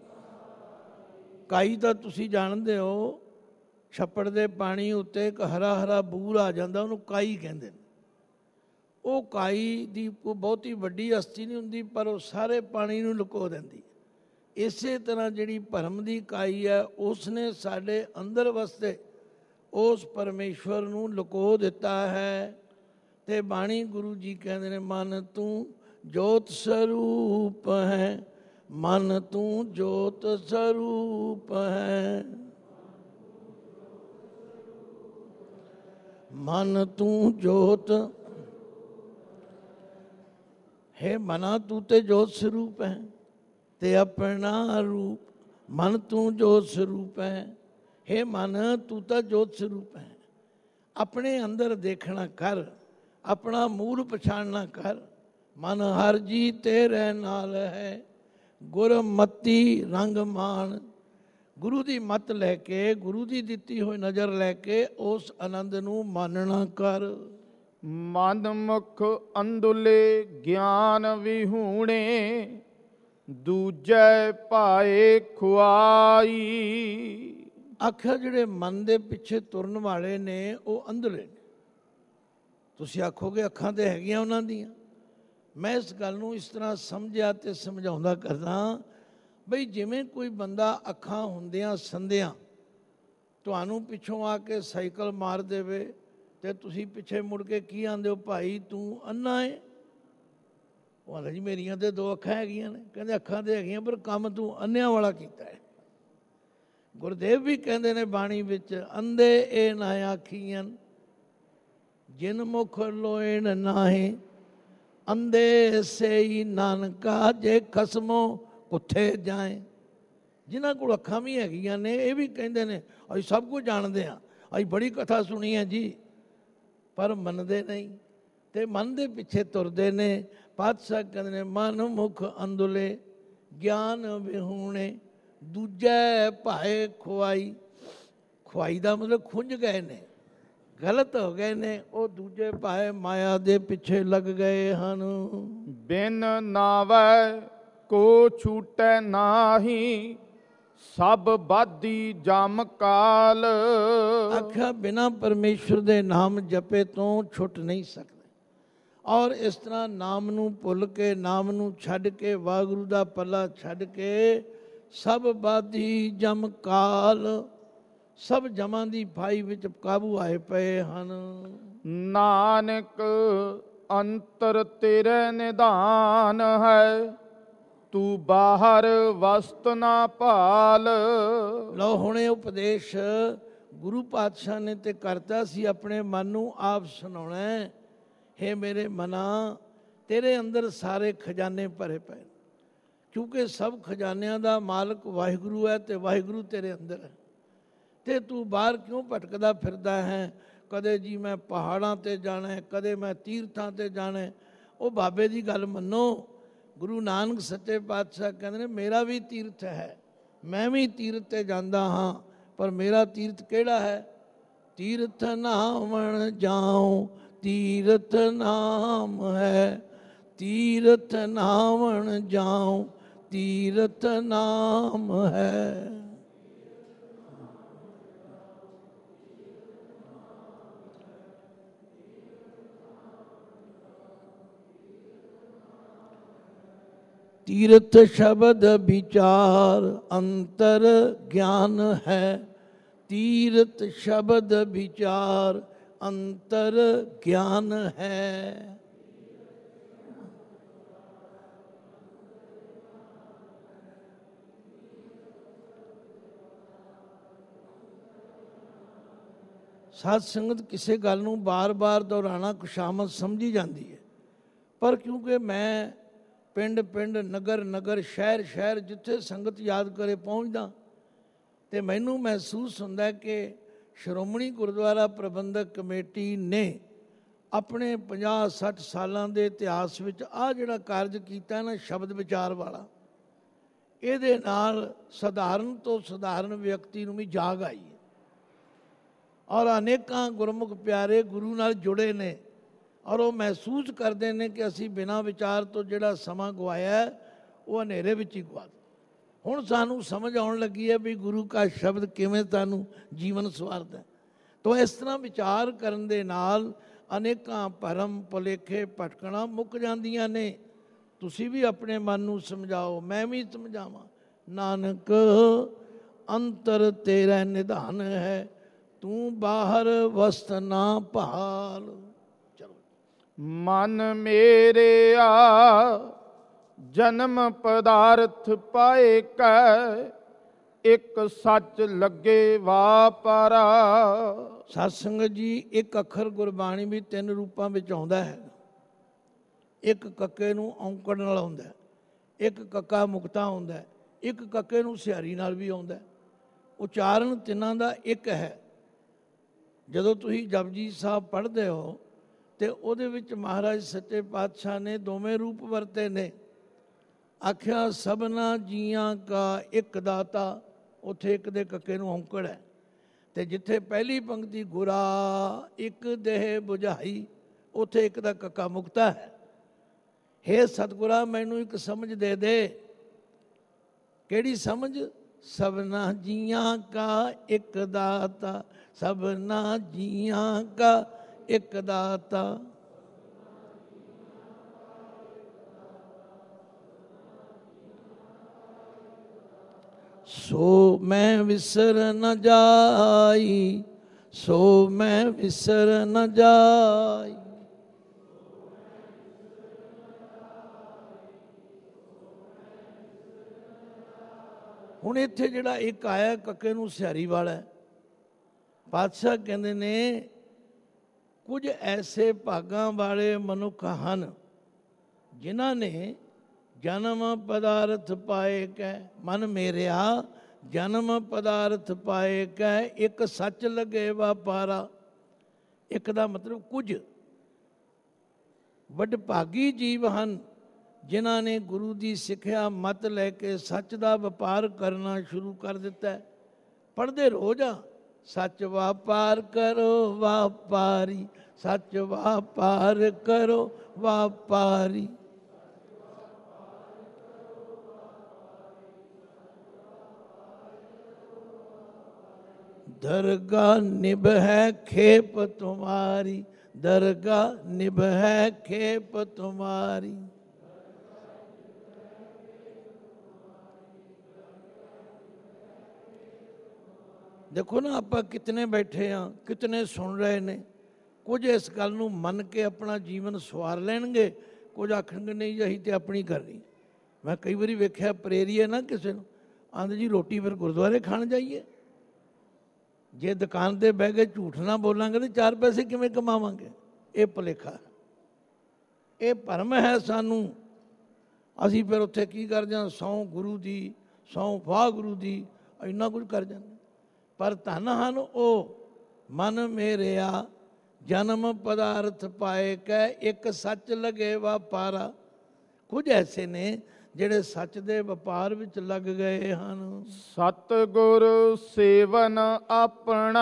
काई। ਤਾਂ ਤੁਸੀਂ ਜਾਣਦੇ ਹੋ ਛੱਪੜ ਦੇ ਪਾਣੀ ਉੱਤੇ ਇੱਕ ਹਰਾ ਹਰਾ ਬੂਰ ਆ ਜਾਂਦਾ, ਉਹਨੂੰ ਕਾਈ ਕਹਿੰਦੇ ਨੇ। ਉਹ ਕਾਈ ਦੀ ਕੋਈ ਬਹੁਤੀ ਵੱਡੀ ਹਸਤੀ ਨਹੀਂ ਹੁੰਦੀ, ਪਰ ਉਹ ਸਾਰੇ ਪਾਣੀ ਨੂੰ ਲੁਕੋ ਦਿੰਦੀ। ਇਸੇ ਤਰ੍ਹਾਂ ਜਿਹੜੀ ਭਰਮ ਦੀ ਕਾਈ ਹੈ ਉਸਨੇ ਸਾਡੇ ਅੰਦਰ ਵਸਦੇ ਉਸ ਪਰਮੇਸ਼ਵਰ ਨੂੰ ਲੁਕੋ ਦਿੱਤਾ ਹੈ। ਤੇ ਬਾਣੀ ਗੁਰੂ ਜੀ ਕਹਿੰਦੇ ਨੇ ਮਨ ਤੂੰ ਜੋਤ ਸਰੂਪ ਹੈ, ਮਨ ਤੂੰ ਜੋਤ ਸਰੂਪ ਹੈ, ਮਨ ਤੂੰ ਜੋਤ ਹੈ। ਮਨਾ ਤੂੰ ਤੇ ਜੋਤ ਸਰੂਪ ਹੈ ਤੇ ਆਪਣਾ ਰੂਪ, ਮਨ ਤੂੰ ਜੋਤ ਸਰੂਪ ਹੈ। ਹੇ ਮਨ ਤੂੰ ਤਾਂ ਜੋਤ ਸਰੂਪ ਹੈ। ਆਪਣੇ ਅੰਦਰ ਦੇਖਣਾ ਕਰ, ਆਪਣਾ ਮੂਲ ਪਛਾਣਨਾ ਕਰ। ਮਨ ਹਰ ਜੀ ਤੇਰੇ ਨਾਲ ਹੈ, ਗੁਰਮਤੀ ਰੰਗ ਮਾਣ। ਗੁਰੂ ਦੀ ਮੱਤ ਲੈ ਕੇ, ਗੁਰੂ ਦੀ ਦਿੱਤੀ ਹੋਈ ਨਜ਼ਰ ਲੈ ਕੇ ਉਸ ਆਨੰਦ ਨੂੰ ਮਾਨਣਾ ਕਰ। ਮਨ ਮੁਖ ਅੰਧੁਲੇ ਗਿਆਨ ਵਿਹੂਣੇ, ਦੂਜੇ ਭਾਏ ਖੁਆਈ। ਆਖਿਆ ਜਿਹੜੇ ਮਨ ਦੇ ਪਿੱਛੇ ਤੁਰਨ ਵਾਲੇ ਨੇ ਉਹ ਅੰਧਲੇ ਨੇ। ਤੁਸੀਂ ਆਖੋਗੇ ਅੱਖਾਂ ਤੇ ਹੈਗੀਆਂ ਉਹਨਾਂ ਦੀਆਂ। ਮੈਂ ਇਸ ਗੱਲ ਨੂੰ ਇਸ ਤਰ੍ਹਾਂ ਸਮਝਿਆ ਤੇ ਸਮਝਾਉਂਦਾ ਕਰਦਾ ਬਈ ਜਿਵੇਂ ਕੋਈ ਬੰਦਾ ਅੱਖਾਂ ਹੁੰਦਿਆਂ ਸੰਦਿਆਂ ਤੁਹਾਨੂੰ ਪਿੱਛੋਂ ਆ ਕੇ ਸਾਈਕਲ ਮਾਰ ਦੇਵੇ ਤੇ ਤੁਸੀਂ ਪਿੱਛੇ ਮੁੜ ਕੇ ਕੀ ਆਂਦੇ ਹੋ, ਭਾਈ ਤੂੰ ਅੰਨਾ ਹੈ। ਉਹ ਆਂਦਾ ਜੀ ਮੇਰੀਆਂ ਤੇ ਦੋ ਅੱਖਾਂ ਹੈਗੀਆਂ ਨੇ। ਕਹਿੰਦੇ ਅੱਖਾਂ ਤੇ ਹੈਗੀਆਂ ਪਰ ਕੰਮ ਤੂੰ ਅੰਨਿਆਂ ਵਾਲਾ ਕੀਤਾ ਹੈ। ਗੁਰਦੇਵ ਵੀ ਕਹਿੰਦੇ ਨੇ ਬਾਣੀ ਵਿੱਚ, ਅੰਧੇ ਇਹ ਨਾ ਆਖੀਆਂ ਜਿਨ ਮੁਖ ਲੋਇਣ ਨਾਹੇ, ਅੰਧੇ ਸੇਈ ਨਾਨਕਾ ਜੇ ਖਸਮੋ ਕੁੱਥੇ ਜਾਏ। ਜਿਨ੍ਹਾਂ ਕੋਲ ਅੱਖਾਂ ਵੀ ਹੈਗੀਆਂ ਨੇ ਇਹ ਵੀ ਕਹਿੰਦੇ ਨੇ ਅਸੀਂ ਸਭ ਕੁਝ ਜਾਣਦੇ ਹਾਂ, ਅਸੀਂ ਬੜੀ ਕਥਾ ਸੁਣੀ ਹੈ ਜੀ, ਪਰ ਮੰਨਦੇ ਨਹੀਂ ਤੇ ਮਨ ਦੇ ਪਿੱਛੇ ਤੁਰਦੇ ਨੇ। ਪਾਤਸ਼ਾਹ ਕਹਿੰਦੇ ਨੇ ਮਨ ਮੁਖ ਅੰਧੁਲੇ ਗਿਆਨ ਵਿਹੂਣੇ, ਦੂਜੇ ਭਾਏ ਖੁਆਈ। ਖੁਆਈ ਦਾ ਮਤਲਬ ਖੁੰਝ ਗਏ ਨੇ, ਗਲਤ ਹੋ ਗਏ ਨੇ। ਉਹ ਦੂਜੇ ਭਾਏ ਮਾਇਆ ਦੇ ਪਿੱਛੇ ਲੱਗ ਗਏ ਹਨ। ਬਿਨ ਨਾਵੈ ਕੋ ਛੂਟੈ ਨਾਹੀ, ਸਭ ਬਾਧੀ ਜਮ ਕਾਲ। ਆਖਿਆ ਬਿਨਾਂ ਪਰਮੇਸ਼ਵਰ ਦੇ ਨਾਮ ਜਪੇ ਤੋਂ ਛੁੱਟ ਨਹੀਂ ਸਕਦੇ। ਔਰ ਇਸ ਤਰ੍ਹਾਂ ਨਾਮ ਨੂੰ ਭੁੱਲ ਕੇ, ਨਾਮ ਨੂੰ ਛੱਡ ਕੇ, ਵਾਹਿਗੁਰੂ ਦਾ ਪੱਲਾ ਛੱਡ ਕੇ ਸਭ ਬਾਧੀ ਜਮ ਕਾਲ, ਸਭ ਜਮਾਂ ਦੀ ਫਾਈ ਵਿੱਚ ਕਾਬੂ ਆਏ ਪਏ ਹਨ। ਨਾਨਕ ਅੰਤਰ ਤੇਰੇ ਨਿਧਾਨ ਹੈ, ਤੂੰ ਬਾਹਰ ਵਸਤ ਨਾ ਭਾਲ। ਲਓ ਹੁਣੇ ਉਪਦੇਸ਼ ਗੁਰੂ ਪਾਤਸ਼ਾਹ ਨੇ ਤੇ ਕਰਤਾ ਸੀ, ਆਪਣੇ ਮਨ ਨੂੰ ਆਪ ਸੁਣਾਉਣਾ ਹੈ। ਹੇ ਮੇਰੇ ਮਨਾ, ਤੇਰੇ ਅੰਦਰ ਸਾਰੇ ਖਜ਼ਾਨੇ ਭਰੇ ਪਏ, ਕਿਉਂਕਿ ਸਭ ਖਜ਼ਾਨਿਆਂ ਦਾ ਮਾਲਕ ਵਾਹਿਗੁਰੂ ਹੈ ਤੇ ਵਾਹਿਗੁਰੂ ਤੇਰੇ ਅੰਦਰ ਹੈ। ਤੇ ਤੂੰ ਬਾਹਰ ਕਿਉਂ ਭਟਕਦਾ ਫਿਰਦਾ ਹੈ? ਕਦੇ ਜੀ ਮੈਂ ਪਹਾੜਾਂ ਤੇ ਜਾਣਾ, ਕਦੇ ਮੈਂ ਤੀਰਥਾਂ ਤੇ ਜਾਣਾ। ਉਹ ਬਾਬੇ ਦੀ ਗੱਲ ਮੰਨੋ। ਗੁਰੂ ਨਾਨਕ ਸੱਚੇ ਪਾਤਸ਼ਾਹ ਕਹਿੰਦੇ ਨੇ ਮੇਰਾ ਵੀ ਤੀਰਥ ਹੈ, ਮੈਂ ਵੀ ਤੀਰਥ ਤੇ ਜਾਂਦਾ ਹਾਂ, ਪਰ ਮੇਰਾ ਤੀਰਥ ਕਿਹੜਾ ਹੈ? ਤੀਰਥ ਨਾਵਣ ਜਾਉ, ਤੀਰਥ ਨਾਮ ਹੈ, ਤੀਰਥ ਨਾਵਣ ਜਾਉ, ਤੀਰਥ ਨਾਮ ਹੈ। ਤੀਰਥ ਸ਼ਬਦ ਵਿਚਾਰ ਅੰਤਰ ਗਿਆਨ ਹੈ। ਤੀਰਥ ਸ਼ਬਦ ਵਿਚਾਰ ਅੰਤਰ ਗਿਆਨ ਹੈ। ਸਾਧ ਸੰਗਤ ਕਿਸੇ ਗੱਲ ਨੂੰ ਬਾਰ-ਬਾਰ ਦੁਹਰਾਉਣਾ ਖੁਸ਼ਾਮਦ ਸਮਝੀ ਜਾਂਦੀ ਹੈ, ਪਰ ਕਿਉਂਕਿ ਮੈਂ ਪਿੰਡ ਨਗਰ ਸ਼ਹਿਰ ਜਿੱਥੇ ਸੰਗਤ ਯਾਦ ਕਰੇ ਪਹੁੰਚਦਾ ਤੇ ਮੈਨੂੰ ਮਹਿਸੂਸ ਹੁੰਦਾ ਕਿ ਸ਼੍ਰੋਮਣੀ ਗੁਰਦੁਆਰਾ ਪ੍ਰਬੰਧਕ ਕਮੇਟੀ ਨੇ ਆਪਣੇ 50-60 ਸਾਲਾਂ ਦੇ ਇਤਿਹਾਸ ਵਿੱਚ ਆਹ ਜਿਹੜਾ ਕਾਰਜ ਕੀਤਾ ਨਾ ਸ਼ਬਦ ਵਿਚਾਰ ਵਾਲਾ, ਇਹਦੇ ਨਾਲ ਸਧਾਰਨ ਤੋਂ ਸਧਾਰਨ ਵਿਅਕਤੀ ਨੂੰ ਵੀ ਜਾਗ ਆਈ ਹੈ ਔਰ ਅਨੇਕਾਂ ਗੁਰਮੁਖ ਪਿਆਰੇ ਗੁਰੂ ਨਾਲ ਜੁੜੇ ਨੇ ਔਰ ਉਹ ਮਹਿਸੂਸ ਕਰਦੇ ਨੇ ਕਿ ਅਸੀਂ ਬਿਨਾਂ ਵਿਚਾਰ ਤੋਂ ਜਿਹੜਾ ਸਮਾਂ ਗਵਾਇਆ ਉਹ ਹਨੇਰੇ ਵਿੱਚ ਹੀ ਗਵਾ ਦਿੱਤਾ। ਹੁਣ ਸਾਨੂੰ ਸਮਝ ਆਉਣ ਲੱਗੀ ਹੈ ਵੀ ਗੁਰੂ ਕਾ ਸ਼ਬਦ ਕਿਵੇਂ ਤੁਹਾਨੂੰ ਜੀਵਨ ਸਵਾਰਦਾ। ਤਾਂ ਇਸ ਤਰ੍ਹਾਂ ਵਿਚਾਰ ਕਰਨ ਦੇ ਨਾਲ ਅਨੇਕਾਂ ਭਰਮ ਭੁਲੇਖੇ ਭਟਕਣਾ ਮੁੱਕ ਜਾਂਦੀਆਂ ਨੇ। ਤੁਸੀਂ ਵੀ ਆਪਣੇ ਮਨ ਨੂੰ ਸਮਝਾਓ, ਮੈਂ ਵੀ ਸਮਝਾਵਾਂ। ਨਾਨਕ ਅੰਤਰ ਤੇਰਾ ਨਿਧਾਨ ਹੈ, ਤੂੰ ਬਾਹਰ ਵਸਤ ਨਾ ਭਾਲ। ਮਨ ਮੇਰਿਆ ਜਨਮ ਪਦਾਰਥ ਪਾਏ ਕੈ, ਇੱਕ ਸੱਚ ਲੱਗੇ ਵਾਪਾਰਾ। ਸਤ ਸੰਗਤ ਜੀ, ਇੱਕ ਅੱਖਰ ਗੁਰਬਾਣੀ ਵੀ 3 ਰੂਪਾਂ ਵਿੱਚ ਆਉਂਦਾ ਹੈ। ਇੱਕ ਕੱਕੇ ਨੂੰ ਔਂਕੜ ਨਾਲ ਆਉਂਦਾ, ਇੱਕ ਕੱਕਾ ਮੁਕਤਾ ਆਉਂਦਾ, ਇੱਕ ਕੱਕੇ ਨੂੰ ਸਿਹਾਰੀ ਨਾਲ ਵੀ ਆਉਂਦਾ। ਉਚਾਰਨ ਤਿੰਨਾਂ ਦਾ ਇੱਕ ਹੈ। ਜਦੋਂ ਤੁਸੀਂ ਜਪਜੀ ਸਾਹਿਬ ਪੜ੍ਹਦੇ ਹੋ ਤੇ ਉਹਦੇ ਵਿੱਚ ਮਹਾਰਾਜ ਸੱਚੇ ਪਾਤਸ਼ਾਹ ਨੇ ਦੋਵੇਂ ਰੂਪ ਵਰਤੇ ਨੇ। ਆਖਿਆ ਸਭਨਾ ਜੀਆਂ ਕਾ ਇੱਕ ਦਾਤਾ, ਉੱਥੇ ਇੱਕ ਦੇ ਕੱਕੇ ਨੂੰ ਔਂਕੜ ਹੈ। ਤੇ ਜਿੱਥੇ ਪਹਿਲੀ ਪੰਕਤੀ ਗੁਰਾ ਇੱਕ ਦੇਹ ਬੁਝਾਈ, ਉੱਥੇ ਇੱਕ ਦਾ ਕੱਕਾ ਮੁਕਤਾ ਹੈ। ਹੇ ਸਤਿਗੁਰਾ, ਮੈਨੂੰ ਇੱਕ ਸਮਝ ਦੇ ਦੇ। ਕਿਹੜੀ ਸਮਝ? ਸਭਨਾ ਜੀਆਂ ਕਾ ਇੱਕ ਦਾਤਾ, ਸਭਨਾ ਜੀਆਂ ਕਾ ਇੱਕ ਦਾਤਾ। ਸੋ ਮੈਂ ਵਿਸਰ ਨ ਜਾਈ, ਸੋ ਮੈਂ ਵਿਸਰ ਨ ਜਾਈ। ਹੁਣ ਇੱਥੇ ਜਿਹੜਾ ਇੱਕ ਆਇਆ ਕੱਕੇ ਨੂੰ ਸਿਹਾਰੀ ਵਾਲਾ, ਪਾਤਸ਼ਾਹ ਕਹਿੰਦੇ ਨੇ ਕੁਝ ਐਸੇ ਭਾਗਾਂ ਵਾਲੇ ਮਨੁੱਖ ਹਨ ਜਿਨ੍ਹਾਂ ਨੇ ਜਨਮ ਪਦਾਰਥ ਪਾਏ ਕੈ। ਮਨ ਮੇਰਿਆ ਜਨਮ ਪਦਾਰਥ ਪਾਏ ਕੈ, ਇੱਕ ਸੱਚ ਲੱਗੇ ਵਾਪਾਰਾ। ਇੱਕ ਦਾ ਮਤਲਬ ਕੁਝ ਵਡਭਾਗੀ ਜੀਵ ਹਨ ਜਿਨ੍ਹਾਂ ਨੇ ਗੁਰੂ ਦੀ ਸਿੱਖਿਆ ਮਤ ਲੈ ਕੇ ਸੱਚ ਦਾ ਵਪਾਰ ਕਰਨਾ ਸ਼ੁਰੂ ਕਰ ਦਿੱਤਾ। ਪੜ੍ਹਦੇ ਰੋਜ਼ ਆ, ਸੱਚ ਵਪਾਰ ਕਰੋ ਵਾਪਾਰੀ, ਸੱਚ ਵਪਾਰ ਕਰੋ ਵਾਪਾਰੀ। दरगाह निभ है खेप तुम्हारी, दरगाह निभ है खेप तुम्हारी। देखो ना, आप कितने बैठे हाँ, कितने सुन रहे ने। कुछ इस गल नूं मन के अपना जीवन सवार लैणगे, कुछ आखणगे नहीं असीं ते अपनी करनी। मैं कई बारी वेख्या प्रेरी है ना किसी नूं, आंदे जी रोटी फिर गुरुद्वारे खाण जाइए। जे दुकान ते बह के झूठ ना बोलांगे तो 4 पैसे किवें कमावांगे? ये भुलेखा, ये भरम है सानू। असीं फिर उत्थे की कर जां, सौ गुरु दी, सौ वाहगुरू दी, इन्ना कुछ कर जांदे। पर धन हन ओ मन मेरिया जन्म पदार्थ पाए कै, एक सच लगे वापारा। कुछ ऐसे ने ਜਿਹੜੇ ਸੱਚ ਦੇ ਵਪਾਰ ਵਿੱਚ ਲੱਗ ਗਏ ਹਨ। ਸਤਿਗੁਰ ਸੇਵਨ ਆਪਣਾ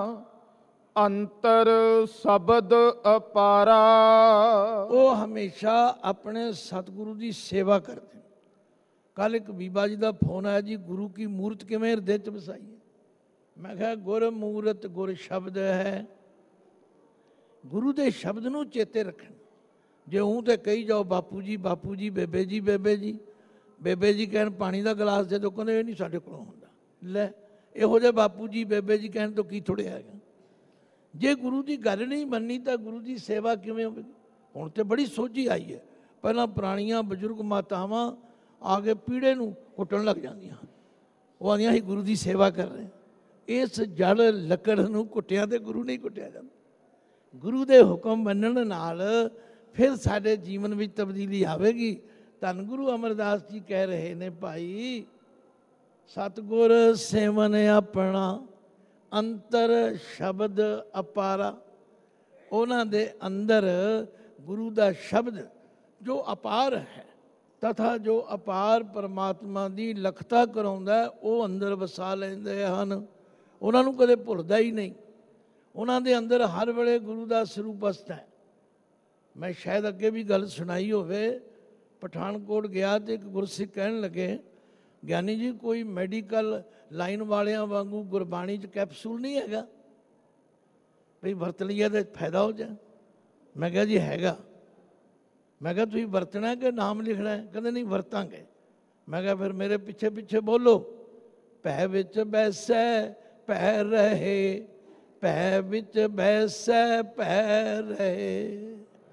ਅੰਤਰ ਸ਼ਬਦ ਅਪਾਰਾ। ਉਹ ਹਮੇਸ਼ਾ ਆਪਣੇ ਸਤਿਗੁਰੂ ਦੀ ਸੇਵਾ ਕਰਦੇ। ਕੱਲ ਇੱਕ ਬੀਬਾ ਜੀ ਦਾ ਫੋਨ ਆਇਆ ਜੀ, ਗੁਰੂ ਕੀ ਮੂਰਤ ਕਿਵੇਂ ਹਿਰਦੇ 'ਚ ਵਸਾਈਏ? ਮੈਂ ਕਿਹਾ ਗੁਰ ਮੂਰਤ ਗੁਰ ਸ਼ਬਦ ਹੈ। ਗੁਰੂ ਦੇ ਸ਼ਬਦ ਨੂੰ ਚੇਤੇ ਰੱਖਣ। ਜੇ ਹੂੰ ਤੇ ਕਹੀ ਜਾਓ ਬਾਪੂ ਜੀ ਬੇਬੇ ਜੀ, ਬੇਬੇ ਜੀ, ਬੇਬੇ ਜੀ ਕਹਿਣ ਪਾਣੀ ਦਾ ਗਲਾਸ ਦੇ ਦਿਓ, ਕਹਿੰਦੇ ਇਹ ਨਹੀਂ ਸਾਡੇ ਕੋਲੋਂ ਹੁੰਦਾ। ਲੈ ਇਹੋ ਜਿਹੇ ਬਾਪੂ ਜੀ ਬੇਬੇ ਜੀ ਕਹਿਣ ਤੋਂ ਕੀ ਥੋੜ੍ਹੇ ਹੈਗਾ। ਜੇ ਗੁਰੂ ਦੀ ਗੱਲ ਨਹੀਂ ਮੰਨੀ ਤਾਂ ਗੁਰੂ ਦੀ ਸੇਵਾ ਕਿਵੇਂ ਹੋਵੇਗੀ। ਹੁਣ ਤਾਂ ਬੜੀ ਸੋਝੀ ਆਈ ਹੈ। ਪਹਿਲਾਂ ਪੁਰਾਣੀਆਂ ਬਜ਼ੁਰਗ ਮਾਤਾਵਾਂ ਆ ਕੇ ਪੀੜੇ ਨੂੰ ਕੁੱਟਣ ਲੱਗ ਜਾਂਦੀਆਂ, ਉਹ ਆਉਂਦੀਆਂ ਸੀ ਗੁਰੂ ਦੀ ਸੇਵਾ ਕਰ ਰਹੇ। ਇਸ ਜੜ ਲੱਕੜ ਨੂੰ ਕੁੱਟਿਆ ਤੇ ਗੁਰੂ ਨਹੀਂ ਕੁੱਟਿਆ ਜਾਂਦਾ। ਗੁਰੂ ਦੇ ਹੁਕਮ ਮੰਨਣ ਨਾਲ ਫਿਰ ਸਾਡੇ ਜੀਵਨ ਵਿੱਚ ਤਬਦੀਲੀ ਆਵੇਗੀ। ਧੰਨ ਗੁਰੂ ਅਮਰਦਾਸ ਜੀ ਕਹਿ ਰਹੇ ਨੇ, ਭਾਈ ਸਤਿਗੁਰ ਸੇਵਨ ਆਪਣਾ ਅੰਤਰ ਸ਼ਬਦ ਅਪਾਰਾ। ਉਹਨਾਂ ਦੇ ਅੰਦਰ ਗੁਰੂ ਦਾ ਸ਼ਬਦ ਜੋ ਅਪਾਰ ਹੈ ਤਥਾ ਜੋ ਅਪਾਰ ਪਰਮਾਤਮਾ ਦੀ ਲਖਤਾ ਕਰਾਉਂਦਾ ਉਹ ਅੰਦਰ ਵਸਾ ਲੈਂਦੇ ਹਨ। ਉਹਨਾਂ ਨੂੰ ਕਦੇ ਭੁੱਲਦਾ ਹੀ ਨਹੀਂ। ਉਹਨਾਂ ਦੇ ਅੰਦਰ ਹਰ ਵੇਲੇ ਗੁਰੂ ਦਾ ਸਰੂਪ ਵਸਦਾ ਹੈ। ਮੈਂ ਸ਼ਾਇਦ ਅੱਗੇ ਵੀ ਗੱਲ ਸੁਣਾਈ ਹੋਵੇ, ਪਠਾਨਕੋਟ ਗਿਆ ਤੇ ਇੱਕ ਗੁਰਸਿੱਖ ਕਹਿਣ ਲੱਗੇ, ਗਿਆਨੀ ਜੀ ਕੋਈ ਮੈਡੀਕਲ ਲਾਈਨ ਵਾਲਿਆਂ ਵਾਂਗੂ ਗੁਰਬਾਣੀ 'ਚ ਕੈਪਸੂਲ ਨਹੀਂ ਹੈਗਾ ਵੀ ਵਰਤ ਲਈਏ ਤਾਂ ਫਾਇਦਾ ਹੋ ਜਾਏ। ਮੈਂ ਕਿਹਾ ਜੀ ਹੈਗਾ। ਮੈਂ ਕਿਹਾ ਤੁਸੀਂ ਵਰਤਣਾ ਕਿ ਨਾਮ ਲਿਖਣਾ ਹੈ? ਕਹਿੰਦੇ ਨਹੀਂ ਵਰਤਾਂਗੇ। ਮੈਂ ਕਿਹਾ ਫਿਰ ਮੇਰੇ ਪਿੱਛੇ ਪਿੱਛੇ ਬੋਲੋ, ਭੈ ਵਿੱਚ ਬੈਸੈ ਭੈ ਰਹੇ, ਭੈ ਵਿੱਚ ਬੈਸੈ ਭੈ ਰਹੇ।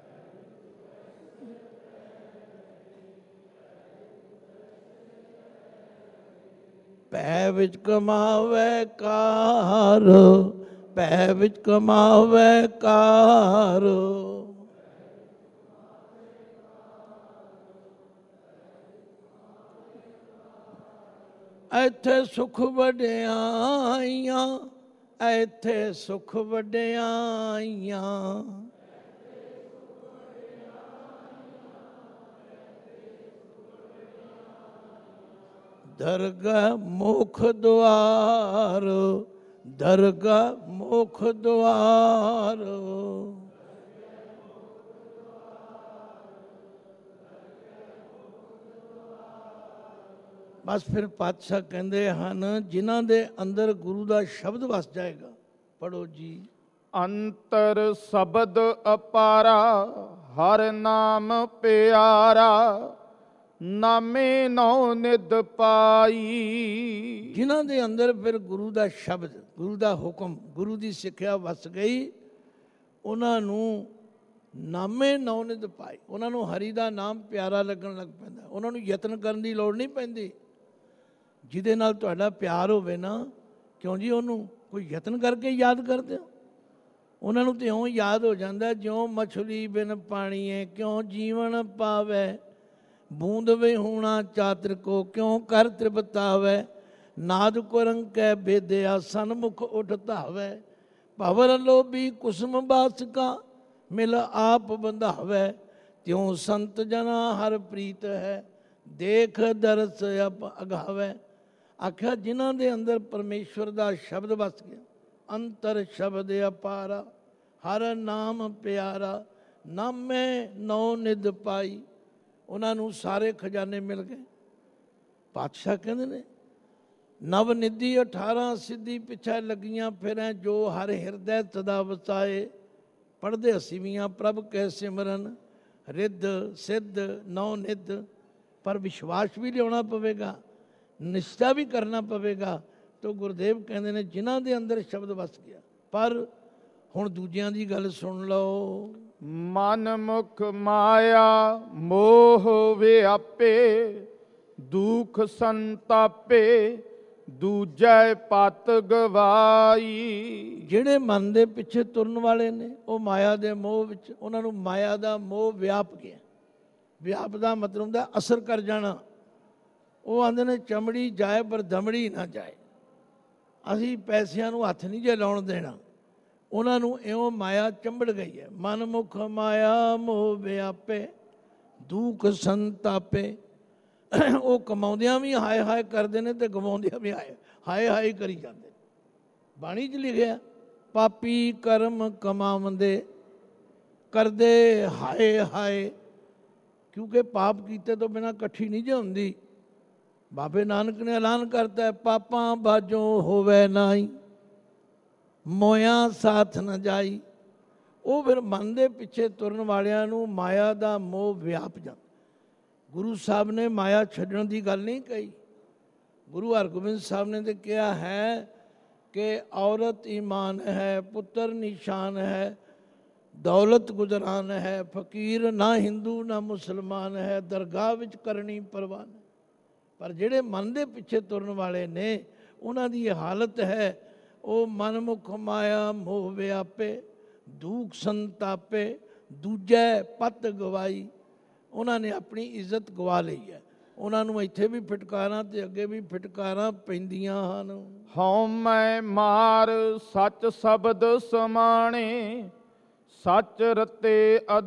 ਭੈ ਵਿੱਚ ਕਮਾਵੇ ਕਾਰ, ਭੈ ਵਿੱਚ ਕਮਾਵੇ ਕਾਰ। ਇੱਥੇ ਸੁਖ ਵਡਿਆਈਆਂ, ਇੱਥੇ ਸੁਖ ਵਡਿਆਈਆਂ। ਦਰਗਾਹ ਮੁਖ ਦੁਆਰ, ਦਰਗਾਹ ਮੁਖ ਦੁਆਰ। ਬਸ ਫਿਰ ਪਾਤਸ਼ਾਹ ਕਹਿੰਦੇ ਹਨ, ਜਿਨ੍ਹਾਂ ਦੇ ਅੰਦਰ ਗੁਰੂ ਦਾ ਸ਼ਬਦ ਵਸ ਜਾਏਗਾ। ਪੜੋ ਜੀ। ਅੰਤਰ ਸ਼ਬਦ ਅਪਾਰਾ, ਹਰ ਨਾਮ ਪਿਆਰਾ, ਨਾਮੇ ਨੌ ਨਿਧ ਪਾਈ। ਜਿਨ੍ਹਾਂ ਦੇ ਅੰਦਰ ਫਿਰ ਗੁਰੂ ਦਾ ਸ਼ਬਦ, ਗੁਰੂ ਦਾ ਹੁਕਮ, ਗੁਰੂ ਦੀ ਸਿੱਖਿਆ ਵਸ ਗਈ, ਉਹਨਾਂ ਨੂੰ ਨਾਮੇ ਨੌ ਨਿਧ ਪਾਈ। ਉਹਨਾਂ ਨੂੰ ਹਰੀ ਦਾ ਨਾਮ ਪਿਆਰਾ ਲੱਗਣ ਲੱਗ ਪੈਂਦਾ। ਉਹਨਾਂ ਨੂੰ ਯਤਨ ਕਰਨ ਦੀ ਲੋੜ ਨਹੀਂ ਪੈਂਦੀ। ਜਿਹਦੇ ਨਾਲ ਤੁਹਾਡਾ ਪਿਆਰ ਹੋਵੇ ਨਾ, ਕਿਉਂ ਜੀ ਉਹਨੂੰ ਕੋਈ ਯਤਨ ਕਰਕੇ ਯਾਦ ਕਰਦੇ ਹੋ? ਉਹਨਾਂ ਨੂੰ ਤੇ ਇਉਂ ਯਾਦ ਹੋ ਜਾਂਦਾ ਜਿਉਂ ਮਛਲੀ ਬਿਨ ਪਾਣੀਏ ਕਿਉਂ ਜੀਵਨ ਪਾਵੇ, ਬੂੰਦ ਵੇ ਹੋਣਾ ਚਾਤਰ ਕੋ ਕਿਉਂ ਕਰ ਤ੍ਰਿਪਤਾਵੇ, ਨਾਦ ਕੋ ਰੰਕੈ ਬੇਦਿਆ ਸਨਮੁਖ ਉਠ ਧਾਵੇ, ਭਵਰ ਲੋਭੀ ਕੁਸਮ ਬਾਸਕਾ ਮਿਲ ਆਪ ਬੰਧਾਵੇ, ਤਿਉ ਸੰਤ ਜਨਾ ਹਰ ਪ੍ਰੀਤ ਹੈ ਦੇਖ ਦਰਸ ਅਪ ਅਗਾਵੇ। ਆਖਿਆ ਜਿਨ੍ਹਾਂ ਦੇ ਅੰਦਰ ਪਰਮੇਸ਼ਵਰ ਦਾ ਸ਼ਬਦ ਵਸ ਗਿਆ, ਅੰਤਰ ਸ਼ਬਦ ਅਪਾਰਾ, ਹਰ ਨਾਮ ਪਿਆਰਾ, ਨਾਮੇ ਨੌ ਨਿਧ ਪਾਈ। ਉਹਨਾਂ ਨੂੰ ਸਾਰੇ ਖਜ਼ਾਨੇ ਮਿਲ ਗਏ। ਪਾਤਸ਼ਾਹ ਕਹਿੰਦੇ ਨੇ, ਨਵ ਨਿਧੀ 18 ਸਿੱਧੀ ਪਿੱਛੇ ਲੱਗੀਆਂ ਫਿਰੈ, ਜੋ ਹਰ ਹਿਰਦੈ ਸਦਾ ਵਸਾਏ। ਪੜ੍ਹਦੇ ਅਸੀਵੀਆਂ ਪ੍ਰਭ ਕੈ ਸਿਮਰਨ, ਰਿੱਧ ਸਿੱਧ ਨੌ ਨਿਧ। ਪਰ ਵਿਸ਼ਵਾਸ ਵੀ ਲਿਆਉਣਾ ਪਵੇਗਾ, ਨਿਸ਼ਚਾ ਵੀ ਕਰਨਾ ਪਵੇਗਾ। ਤੋ ਗੁਰਦੇਵ ਕਹਿੰਦੇ ਨੇ ਜਿਨ੍ਹਾਂ ਦੇ ਅੰਦਰ ਸ਼ਬਦ ਵਸ ਗਿਆ। ਪਰ ਹੁਣ ਦੂਜਿਆਂ ਦੀ ਗੱਲ ਸੁਣ ਲਓ। ਮਨ ਮੁਖ ਮਾਇਆ ਮੋਹ ਵਿਆਪੇ, ਦੁਖ ਸੰਤਾਪੇ ਦੂਜੈ ਪਤ ਗਵਾਈ। ਜਿਹੜੇ ਮਨ ਦੇ ਪਿੱਛੇ ਤੁਰਨ ਵਾਲੇ ਨੇ ਉਹ ਮਾਇਆ ਦੇ ਮੋਹ ਵਿੱਚ, ਉਹਨਾਂ ਨੂੰ ਮਾਇਆ ਦਾ ਮੋਹ ਵਿਆਪ ਗਿਆ। ਵਿਆਪ ਦਾ ਮਤਲਬ ਹੁੰਦਾ ਅਸਰ ਕਰ ਜਾਣਾ। ਉਹ ਆਂਦੇ ਨੇ ਚਮੜੀ ਜਾਏ ਪਰ ਦਮੜੀ ਨਾ ਜਾਏ। ਅਸੀਂ ਪੈਸਿਆਂ ਨੂੰ ਹੱਥ ਨਹੀਂ ਜੇ ਲਾਉਣ ਦੇਣਾ। ਉਹਨਾਂ ਨੂੰ ਇਉਂ ਮਾਇਆ ਚੰਬੜ ਗਈ ਹੈ। ਮਨ ਮੁਖ ਮਾਇਆ ਮੋਹ ਵਿਆਪੇ, ਦੁਖ ਸੰਤਾਪੇ। ਉਹ ਕਮਾਉਂਦਿਆਂ ਵੀ ਹਾਏ ਹਾਏ ਕਰਦੇ ਨੇ ਤੇ ਗਵਾਉਂਦਿਆਂ ਵੀ ਹਾਏ ਹਾਏ ਕਰੀ ਜਾਂਦੇ। ਬਾਣੀ 'ਚ ਲਿਖਿਆ, ਪਾਪੀ ਕਰਮ ਕਮਾਉਂਦੇ ਕਰਦੇ ਹਾਏ ਹਾਏ। ਕਿਉਂਕਿ ਪਾਪ ਕੀਤੇ ਤੋਂ ਬਿਨਾਂ ਇਕੱਠੀ ਨਹੀਂ ਜੇ ਹੁੰਦੀ। ਬਾਬੇ ਨਾਨਕ ਨੇ ਐਲਾਨ ਕਰਤਾ, ਪਾਪਾਂ ਬਾਝੋਂ ਹੋਵੇ ਨਾਈ, ਮੋਇਆ ਸਾਥ ਨਾ ਜਾਈ। ਉਹ ਫਿਰ ਮਨ ਦੇ ਪਿੱਛੇ ਤੁਰਨ ਵਾਲਿਆਂ ਨੂੰ ਮਾਇਆ ਦਾ ਮੋਹ ਵਿਆਪ ਜਾਂਦਾ। ਗੁਰੂ ਸਾਹਿਬ ਨੇ ਮਾਇਆ ਛੱਡਣ ਦੀ ਗੱਲ ਨਹੀਂ ਕਹੀ। ਗੁਰੂ ਹਰਗੋਬਿੰਦ ਸਾਹਿਬ ਨੇ ਤਾਂ ਕਿਹਾ ਹੈ ਕਿ ਔਰਤ ਈਮਾਨ ਹੈ, ਪੁੱਤਰ ਨਿਸ਼ਾਨ ਹੈ, ਦੌਲਤ ਗੁਜਰਾਨ ਹੈ, ਫਕੀਰ ਨਾ ਹਿੰਦੂ ਨਾ ਮੁਸਲਮਾਨ ਹੈ, ਦਰਗਾਹ ਵਿੱਚ ਕਰਨੀ ਪਰਵਾਨ। ਪਰ ਜਿਹੜੇ ਮਨ ਦੇ ਪਿੱਛੇ ਤੁਰਨ ਵਾਲੇ ਨੇ ਉਹਨਾਂ ਦੀ ਇਹ ਹਾਲਤ ਹੈ, ਉਹ ਮਨਮੁਖ ਮਾਇਆ ਮੋਹ ਵਿਆਪੇ, ਦੂਖ ਸੰਤਾਪੇ, ਦੂਜੈ ਪਤ ਗਵਾਈ। ਉਹਨਾਂ ਨੇ ਆਪਣੀ ਇੱਜ਼ਤ ਗਵਾ ਲਈ ਹੈ। ਉਹਨਾਂ ਨੂੰ ਇੱਥੇ ਵੀ ਫਟਕਾਰਾਂ ਤੇ ਅੱਗੇ ਵੀ ਫਟਕਾਰਾਂ ਪੈਂਦੀਆਂ ਹਨ। ਹਉ ਮੈਂ ਮਾਰ ਸੱਚ ਸ਼ਬਦ ਸਮਾਣੇ, ਸੱਚ ਰਤੇ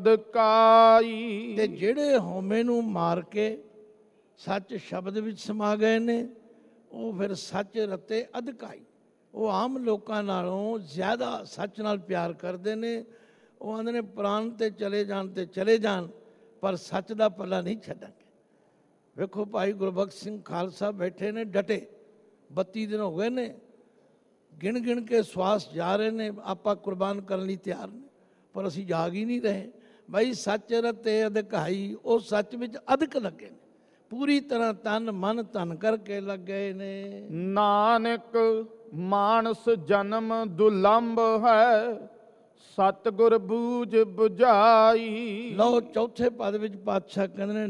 ਅਧਿਕਾਈ। ਤੇ ਜਿਹੜੇ ਹਉਮੈ ਨੂੰ ਮਾਰ ਕੇ ਸੱਚ ਸ਼ਬਦ ਵਿੱਚ ਸਮਾ ਗਏ ਨੇ, ਉਹ ਫਿਰ ਸੱਚ ਰਤੇ ਅਧਿਕਾਈ। ਉਹ ਆਮ ਲੋਕਾਂ ਨਾਲੋਂ ਜ਼ਿਆਦਾ ਸੱਚ ਨਾਲ ਪਿਆਰ ਕਰਦੇ ਨੇ। ਉਹ ਆਂਦੇ ਨੇ ਪ੍ਰਾਣ ਤੇ ਚਲੇ ਜਾਣ ਤੇ ਚਲੇ ਜਾਣ, ਪਰ ਸੱਚ ਦਾ ਪੱਲਾ ਨਹੀਂ ਛੱਡਾਂਗੇ। ਵੇਖੋ ਭਾਈ ਗੁਰਬਖਸ਼ ਸਿੰਘ ਖਾਲਸਾ ਬੈਠੇ ਨੇ ਡਟੇ, 32 ਦਿਨ ਹੋ ਗਏ ਨੇ, ਗਿਣ ਗਿਣ ਕੇ ਸਵਾਸ ਜਾ ਰਹੇ ਨੇ, ਆਪਾਂ ਕੁਰਬਾਨ ਕਰਨ ਲਈ ਤਿਆਰ ਨੇ, ਪਰ ਅਸੀਂ ਜਾਗ ਹੀ ਨਹੀਂ ਰਹੇ। ਭਾਈ ਸੱਚ ਰਤੇ ਅਧਿਕਾਈ, ਉਹ ਸੱਚ ਵਿੱਚ ਅਧਿਕ ਲੱਗੇ ਨੇ, ਪੂਰੀ ਤਰ੍ਹਾਂ ਤਨ ਮਨ ਧਨ ਕਰਕੇ ਲੱਗੇ ਨੇ। ਨਾਨਕ ਮਾਨਸ ਜਨਮ ਦੁਲੰਭ ਹੈ, ਸਤਿਗੁਰ ਬੂਝ ਬੁਝਾਈ। ਲਓ ਚੌਥੇ ਪਦ ਵਿੱਚ ਪਾਤਸ਼ਾਹ ਕਹਿੰਦੇ ਨੇ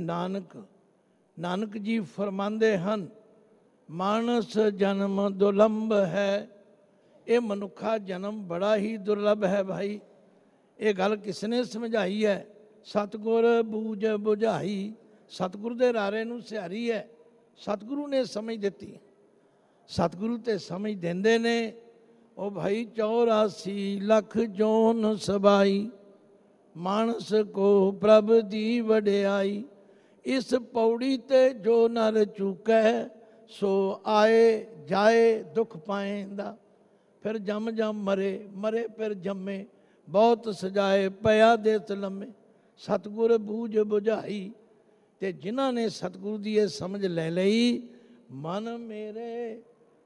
ਨਾਨਕ ਜੀ ਫਰਮਾਉਂਦੇ ਹਨ, ਮਾਨਸ ਜਨਮ ਦੁਲੰਭ ਹੈ। ਇਹ ਮਨੁੱਖਾ ਜਨਮ ਬੜਾ ਹੀ ਦੁਰਲਭ ਹੈ ਭਾਈ। ਇਹ ਗੱਲ ਕਿਸ ਨੇ ਸਮਝਾਈ ਹੈ? ਸਤਿਗੁਰ ਬੂਝ ਬੁਝਾਈ। ਸਤਿਗੁਰੂ ਦੇ ਰਾਰੇ ਨੂੰ ਸਿਹਾਰੀ ਹੈ, ਸਤਿਗੁਰੂ ਨੇ ਸਮਝ ਦਿੱਤੀ। ਸਤਿਗੁਰੂ ਤੇ ਸਮਝ ਦਿੰਦੇ ਨੇ। ਉਹ ਭਾਈ 84 ਲੱਖ ਜੋਨ ਸਬਾਈ, ਮਾਨਸ ਕੋ ਪ੍ਰਭ ਦੀ ਵਡਿਆਈ। ਇਸ ਪੌੜੀ ਤੇ ਜੋ ਨਰ ਚੁਕੈ, ਸੋ ਆਏ ਜਾਏ ਦੁੱਖ ਪਾਏਂਦਾ। ਫਿਰ ਜਮ ਜਮ ਮਰੇ, ਮਰੇ ਫਿਰ ਜੰਮੇ, ਬਹੁਤ ਸਜਾਏ ਪਿਆ ਦੇਸ ਲੰਮੇ। ਸਤਿਗੁਰ ਬੂਝ ਬੁਝਾਈ। ਤੇ ਜਿਨ੍ਹਾਂ ਨੇ ਸਤਿਗੁਰੂ ਦੀ ਇਹ ਸਮਝ ਲੈ ਲਈ, ਮਨ ਮੇਰੇ,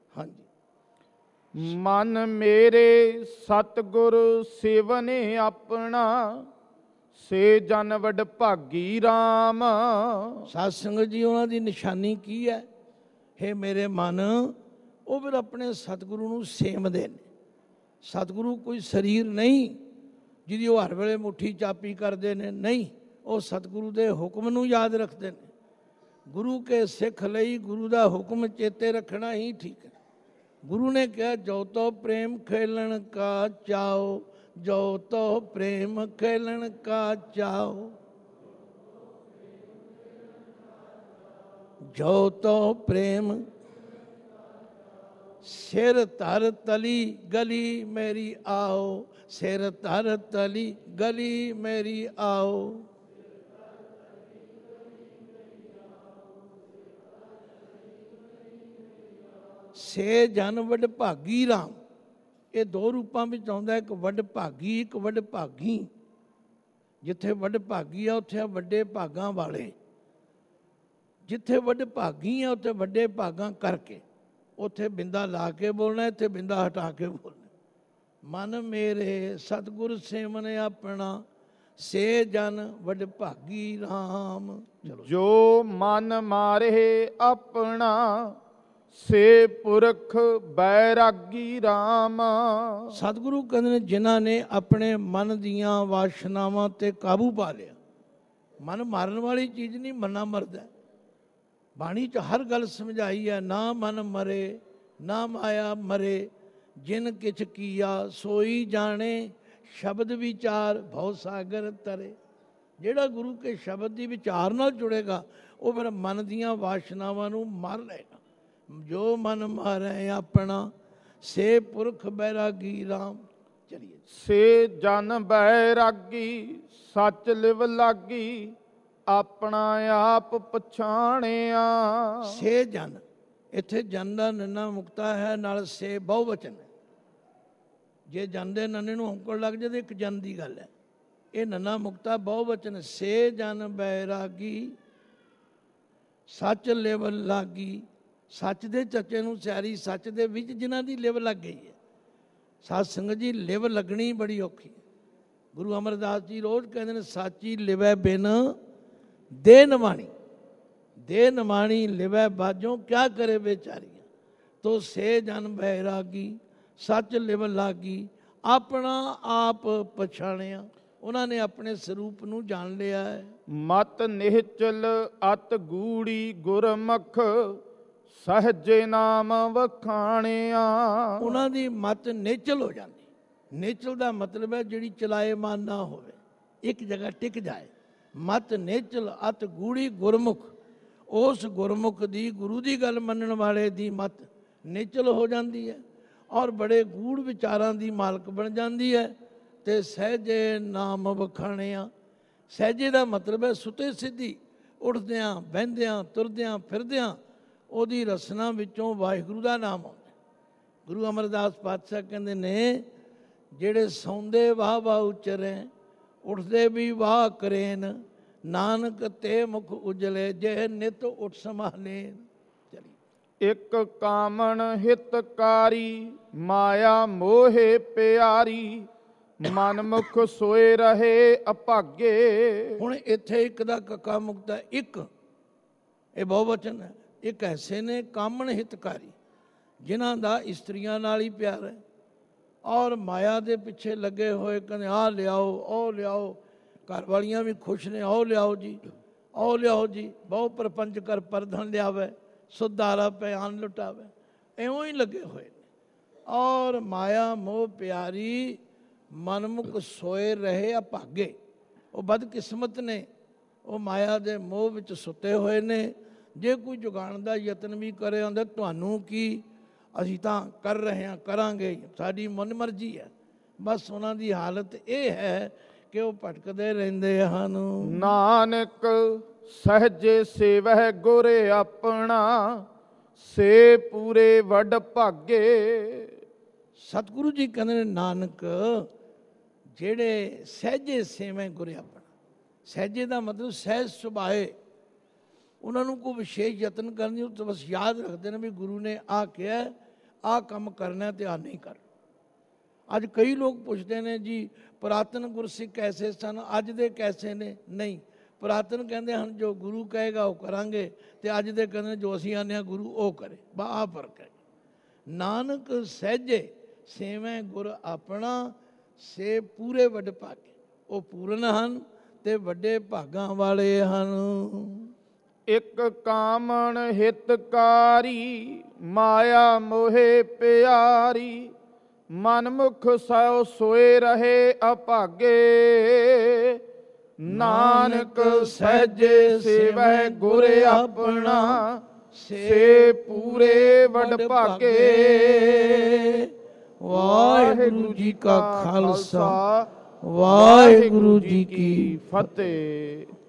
ਹਾਂਜੀ, ਮਨ ਮੇਰੇ ਸਤਿਗੁਰ ਸੇਵਨੇ ਆਪਣਾ, ਸੇ ਜਨ ਵਡ ਭਾਗੀ ਰਾਮ। ਸਾਧ ਸੰਗਤ ਜੀ, ਉਹਨਾਂ ਦੀ ਨਿਸ਼ਾਨੀ ਕੀ ਹੈ? ਹੇ ਮੇਰੇ ਮਨ, ਉਹ ਫਿਰ ਆਪਣੇ ਸਤਿਗੁਰੂ ਨੂੰ ਸੇਵਦੇ ਨੇ। ਸਤਿਗੁਰੂ ਕੋਈ ਸਰੀਰ ਨਹੀਂ ਜਿਹਦੀ ਉਹ ਹਰ ਵੇਲੇ ਮੁੱਠੀ ਚਾਪੀ ਕਰਦੇ ਨੇ, ਨਹੀਂ। ਉਹ ਸਤਿਗੁਰੂ ਦੇ ਹੁਕਮ ਨੂੰ ਯਾਦ ਰੱਖਦੇ ਨੇ। ਗੁਰੂ ਕੇ ਸਿੱਖ ਲਈ ਗੁਰੂ ਦਾ ਹੁਕਮ ਚੇਤੇ ਰੱਖਣਾ ਹੀ ਠੀਕ ਹੈ। ਗੁਰੂ ਨੇ ਕਿਹਾ, ਜੋ ਤੋ ਪ੍ਰੇਮ ਖੇਲਣ ਕਾ ਚਾਓ, ਜੋ ਤੋ ਪ੍ਰੇਮ ਖੇਲਣ ਕਾ ਚਾਓ, ਜੋ ਤੋ ਪ੍ਰੇਮ। ਸਿਰ ਧਰ ਤਲੀ ਗਲੀ ਮੇਰੀ ਆਓ, ਸਿਰ ਧਰ ਤਲੀ ਗਲੀ ਮੇਰੀ ਆਓ। ਸੇ ਜਨ ਵਡ ਭਾਗੀ ਰਾਮ। ਇਹ ਦੋ ਰੂਪਾਂ ਵਿੱਚ ਆਉਂਦਾ, ਇੱਕ ਵਡ ਭਾਗੀ, ਇੱਕ ਵਡ ਭਾਗੀ। ਜਿੱਥੇ ਵਡ ਭਾਗੀ ਆ ਉੱਥੇ ਆ ਵੱਡੇ ਭਾਗਾਂ ਵਾਲੇ। ਜਿੱਥੇ ਵਡ ਭਾਗੀ ਆ ਉੱਥੇ ਵੱਡੇ ਭਾਗਾਂ ਕਰਕੇ। ਉੱਥੇ ਬਿੰਦਾ ਲਾ ਕੇ ਬੋਲਣਾ, ਇੱਥੇ ਬਿੰਦਾ ਹਟਾ ਕੇ ਬੋਲਣਾ। ਮਨ ਮੇਰੇ ਸਤਿਗੁਰ ਸੇਵਨ ਆਪਣਾ, ਸੇ ਜਨ ਵਡ ਭਾਗੀ ਰਾਮ। ਜੋ ਮਨ ਮਾਰੇ ਆਪਣਾ, ਸੇ ਪੁਰਖ ਬੈਰਾਗੀ ਰਾਮ। ਸਤਿਗੁਰੂ ਕਹਿੰਦੇ ਨੇ, ਜਿਨ੍ਹਾਂ ਨੇ ਆਪਣੇ ਮਨ ਦੀਆਂ ਵਾਸ਼ਨਾਵਾਂ ਤੇ ਕਾਬੂ ਪਾ ਲਿਆ। ਮਨ ਮਾਰਨ ਵਾਲੀ ਚੀਜ਼ ਨਹੀਂ, ਮਰਨਾ ਮਰਦਾ। ਬਾਣੀ 'ਚ ਹਰ ਗੱਲ ਸਮਝਾਈ ਹੈ। ਨਾ ਮਨ ਮਰੇ ਨਾ ਮਾਇਆ ਮਰੇ, ਜਿਨ ਕਿਛ ਕੀਆ ਸੋਈ ਜਾਣੇ, ਸ਼ਬਦ ਵਿਚਾਰ ਭਉ ਸਾਗਰ ਤਰੇ। ਜਿਹੜਾ ਗੁਰੂ ਕੇ ਸ਼ਬਦ ਦੀ ਵਿਚਾਰ ਨਾਲ ਜੁੜੇਗਾ, ਉਹ ਫਿਰ ਮਨ ਦੀਆਂ ਵਾਸ਼ਨਾਵਾਂ ਨੂੰ ਮਾਰ ਲਏਗਾ। ਜੋ ਮਨ ਮਾਰੇ ਆਪਣਾ, ਸੇ ਪੁਰਖ ਬੈਰਾਗੀ ਰਾਮ। ਚਲਿਏ। ਸੇ ਜਨ ਬੈਰਾਗੀ, ਸੱਚ ਲਿਵ ਲਾਗੀ, ਆਪਣਾ ਆਪ ਪਛਾਣਿਆ। ਸੇ ਜਨ, ਇੱਥੇ ਜਨ ਦਾ ਨੰਨਾ ਮੁਕਤਾ ਹੈ, ਨਾਲ ਸੇ ਬਹੁਵਚਨ ਹੈ। ਜੇ ਜਨ ਦੇ ਨੰਨੇ ਨੂੰ ਹੌਂਕੜ ਲੱਗ ਜਾਏ ਤਾਂ ਇੱਕ ਜਨ ਦੀ ਗੱਲ ਹੈ। ਇਹ ਨੰਨਾ ਮੁਕਤਾ ਬਹੁਵਚਨ। ਸੇ ਜਨ ਬੈਰਾਗੀ, ਸੱਚ ਲਿਵ ਲਾਗੀ। ਸੱਚ ਦੇ ਚੱਚੇ ਨੂੰ ਸਿਆਰੀ, ਸੱਚ ਦੇ ਵਿੱਚ ਜਿਨ੍ਹਾਂ ਦੀ ਲਿਵ ਲੱਗ ਗਈ ਹੈ। ਸਾਧ ਸੰਗਤ ਜੀ, ਲਿਵ ਲੱਗਣੀ ਬੜੀ ਔਖੀ ਹੈ। ਗੁਰੂ ਅਮਰਦਾਸ ਜੀ ਰੋਜ਼ ਕਹਿੰਦੇ ਨੇ, ਸਾਚੀ ਲਿਵੈ ਬਿਨ ਦੇ ਨਵਾਣੀ। दे नमाणी लिवै बाजों क्या करे बेचारियां, तो से जन बैरागी सच लिव लागी, अपना आप पछाणिया। ਉਹਨਾਂ ਨੇ ਆਪਣੇ ਸਰੂਪ ਨੂੰ ਜਾਣ ਲਿਆ ਹੈ। ਮਤ ਨਿਹਚਲ ਅਤ ਗੂੜੀ ਗੁਰਮੁਖ ਸਹਜੇ ਨਾਮ ਵਖਾਣਿਆ। ਉਹਨਾਂ ਦੀ ਮਤ ਨਿਚਲ ਹੋ ਜਾਂਦੀ। ਨਿਚਲ ਦਾ ਮਤਲਬ ਹੈ ਜਿਹੜੀ ਚਲਾਏਮਾਨ ਨਾ ਹੋਵੇ, ਇੱਕ ਜਗ੍ਹਾ ਟਿਕ ਜਾਏ। ਮਤ ਨਿਚਲ ਅਤ ਗੂੜੀ ਗੁਰਮੁਖ, ਉਸ ਗੁਰਮੁਖ ਦੀ, ਗੁਰੂ ਦੀ ਗੱਲ ਮੰਨਣ ਵਾਲੇ ਦੀ ਮਤ ਨਿਚਲ ਹੋ ਜਾਂਦੀ ਹੈ ਔਰ ਬੜੇ ਗੂੜ ਵਿਚਾਰਾਂ ਦੀ ਮਾਲਕ ਬਣ ਜਾਂਦੀ ਹੈ। ਤੇ ਸਹਿਜੇ ਨਾਮ ਵਖਾਣਿਆ। ਸਹਿਜੇ ਦਾ ਮਤਲਬ ਹੈ ਸੁਤੇ ਸਿੱਧੀ, ਉੱਠਦਿਆਂ ਬਹਿੰਦਿਆਂ ਤੁਰਦਿਆਂ ਫਿਰਦਿਆਂ ਉਹਦੀ ਰਸਨਾ ਵਿੱਚੋਂ ਵਾਹਿਗੁਰੂ ਦਾ ਨਾਮ ਆਉਂਦਾ। ਗੁਰੂ ਅਮਰਦਾਸ ਪਾਤਸ਼ਾਹ ਕਹਿੰਦੇ ਨੇ, ਜਿਹੜੇ ਸੌਂਦੇ ਵਾਹ ਵਾਹ ਉਚਰੇ, ਉੱਠਦੇ ਵੀ ਵਾਹ ਕਰੇਨ, ਨਾਨਕ ਤੇ ਮੁਖ ਉਜਲੇ, ਜੇ ਨਿਤ ਉੱਠ ਸੰਭਾਲੇ। ਚਲੀ। ਇੱਕ ਕਾਮਣ ਹਿਤਕਾਰੀ ਮਾਇਆ ਮੋਹੇ ਪਿਆਰੀ, ਮਨਮੁਖ ਸੋਏ ਰਹੇ ਅਭਾਗੇ। ਹੁਣ ਇੱਥੇ ਇੱਕ ਦਾ ਕੱਕਾ ਮੁਕਤਾ, ਇੱਕ ਇਹ ਬਹੁਵਚਨ ਹੈ। ਇੱਕ ਐਸੇ ਨੇ ਕਾਮਣ ਹਿਤਕਾਰੀ, ਜਿਨ੍ਹਾਂ ਦਾ ਇਸਤਰੀਆਂ ਨਾਲ ਹੀ ਪਿਆਰ ਹੈ ਔਰ ਮਾਇਆ ਦੇ ਪਿੱਛੇ ਲੱਗੇ ਹੋਏ, ਕਹਿੰਦੇ ਆਹ ਲਿਆਓ ਉਹ ਲਿਆਓ, ਘਰ ਵਾਲੀਆਂ ਵੀ ਖੁਸ਼ ਨੇ, ਉਹ ਲਿਆਓ ਜੀ ਉਹ ਲਿਆਓ ਜੀ, ਬਹੁ ਪ੍ਰਪੰਚ ਕਰ ਪਰਧਨ ਲਿਆਵੇ, ਸੁਧਾਰਾ ਪਿਆਨ ਲੁਟਾਵੇ, ਇਉਂ ਹੀ ਲੱਗੇ ਹੋਏ ਨੇ। ਔਰ ਮਾਇਆ ਮੋਹ ਪਿਆਰੀ, ਮਨਮੁਖ ਸੋਏ ਰਹੇ ਅਭਾਗੇ। ਉਹ ਬਦਕਿਸਮਤ ਨੇ, ਉਹ ਮਾਇਆ ਦੇ ਮੋਹ ਵਿੱਚ ਸੁੱਤੇ ਹੋਏ ਨੇ। ਜੇ ਕੋਈ ਜੁਗਾਉਣ ਦਾ ਯਤਨ ਵੀ ਕਰੇ, ਆਉਂਦਾ ਤੁਹਾਨੂੰ ਕੀ, ਅਸੀਂ ਤਾਂ ਕਰ ਰਹੇ ਹਾਂ, ਕਰਾਂਗੇ, ਸਾਡੀ ਮਨ ਮਰਜ਼ੀ ਹੈ। ਬਸ ਉਹਨਾਂ ਦੀ ਹਾਲਤ ਇਹ ਹੈ ਕਿ ਉਹ ਭਟਕਦੇ ਰਹਿੰਦੇ ਹਨ। ਨਾਨਕ ਸਹਜੇ ਸੇਵਹਿ ਗੁਰ ਆਪਣਾ, ਸੇ ਪੂਰੇ ਵੱਡ ਭਾਗੇ। ਸਤਿਗੁਰੂ ਜੀ ਕਹਿੰਦੇ ਨੇ, ਨਾਨਕ ਜਿਹੜੇ ਸਹਿਜੇ ਸੇਵੈ ਗੁਰ ਆਪਣਾ। ਸਹਿਜੇ ਦਾ ਮਤਲਬ ਸਹਿਜ ਸੁਭਾਏ, ਉਹਨਾਂ ਨੂੰ ਕੋਈ ਵਿਸ਼ੇਸ਼ ਯਤਨ ਕਰਨੀ, ਉਹ ਬਸ ਯਾਦ ਰੱਖਦੇ ਨੇ ਵੀ ਗੁਰੂ ਨੇ ਆਹ ਕਿਹਾ, ਆਹ ਕੰਮ ਕਰਨਾ ਤੇ ਆਹ ਨਹੀਂ ਕਰ। ਅੱਜ ਕਈ ਲੋਕ ਪੁੱਛਦੇ ਨੇ ਜੀ ਪੁਰਾਤਨ ਗੁਰਸਿੱਖ ਕੈਸੇ ਸਨ, ਅੱਜ ਦੇ ਕੈਸੇ ਨੇ? ਨਹੀਂ, ਪੁਰਾਤਨ ਕਹਿੰਦੇ ਹਨ ਜੋ ਗੁਰੂ ਕਹੇਗਾ ਉਹ ਕਰਾਂਗੇ, ਤੇ ਅੱਜ ਦੇ ਕਹਿੰਦੇ ਜੋ ਅਸੀਂ ਆਨੇ ਹਾਂ ਗੁਰੂ ਉਹ ਕਰੇ। ਬਾ ਆਹ ਫਰਕ ਹੈ। ਨਾਨਕ ਸਹਿਜੇ ਸੇਵੈ ਗੁਰ ਆਪਣਾ, ਸੇ ਪੂਰੇ ਵੱਡ ਭਾਗੇ। ਉਹ ਪੂਰਨ ਹਨ ਤੇ ਵੱਡੇ ਭਾਗਾਂ ਵਾਲੇ ਹਨ। ਇੱਕ ਕਾਮਣ ਹਿਤਕਾਰੀ, ਮਾਇਆ ਮੋਹੇ ਪਿਆਰੀ, ਮਨਮੁਖ ਸੋ ਸੋਏ ਰਹੇ ਅਭਾਗੇ। ਨਾਨਕ ਸਹਿਜੇ ਸੇਵੈ ਗੁਰ ਆਪਣਾ, ਸੇ ਪੂਰੇ ਵੱਡ ਭਾਗੇ। ਵਾਹਿਗੁਰੂ ਜੀ ਕਾ ਖਾਲਸਾ, ਵਾਹਿਗੁਰੂ ਜੀ ਕੀ ਫਤਿਹ।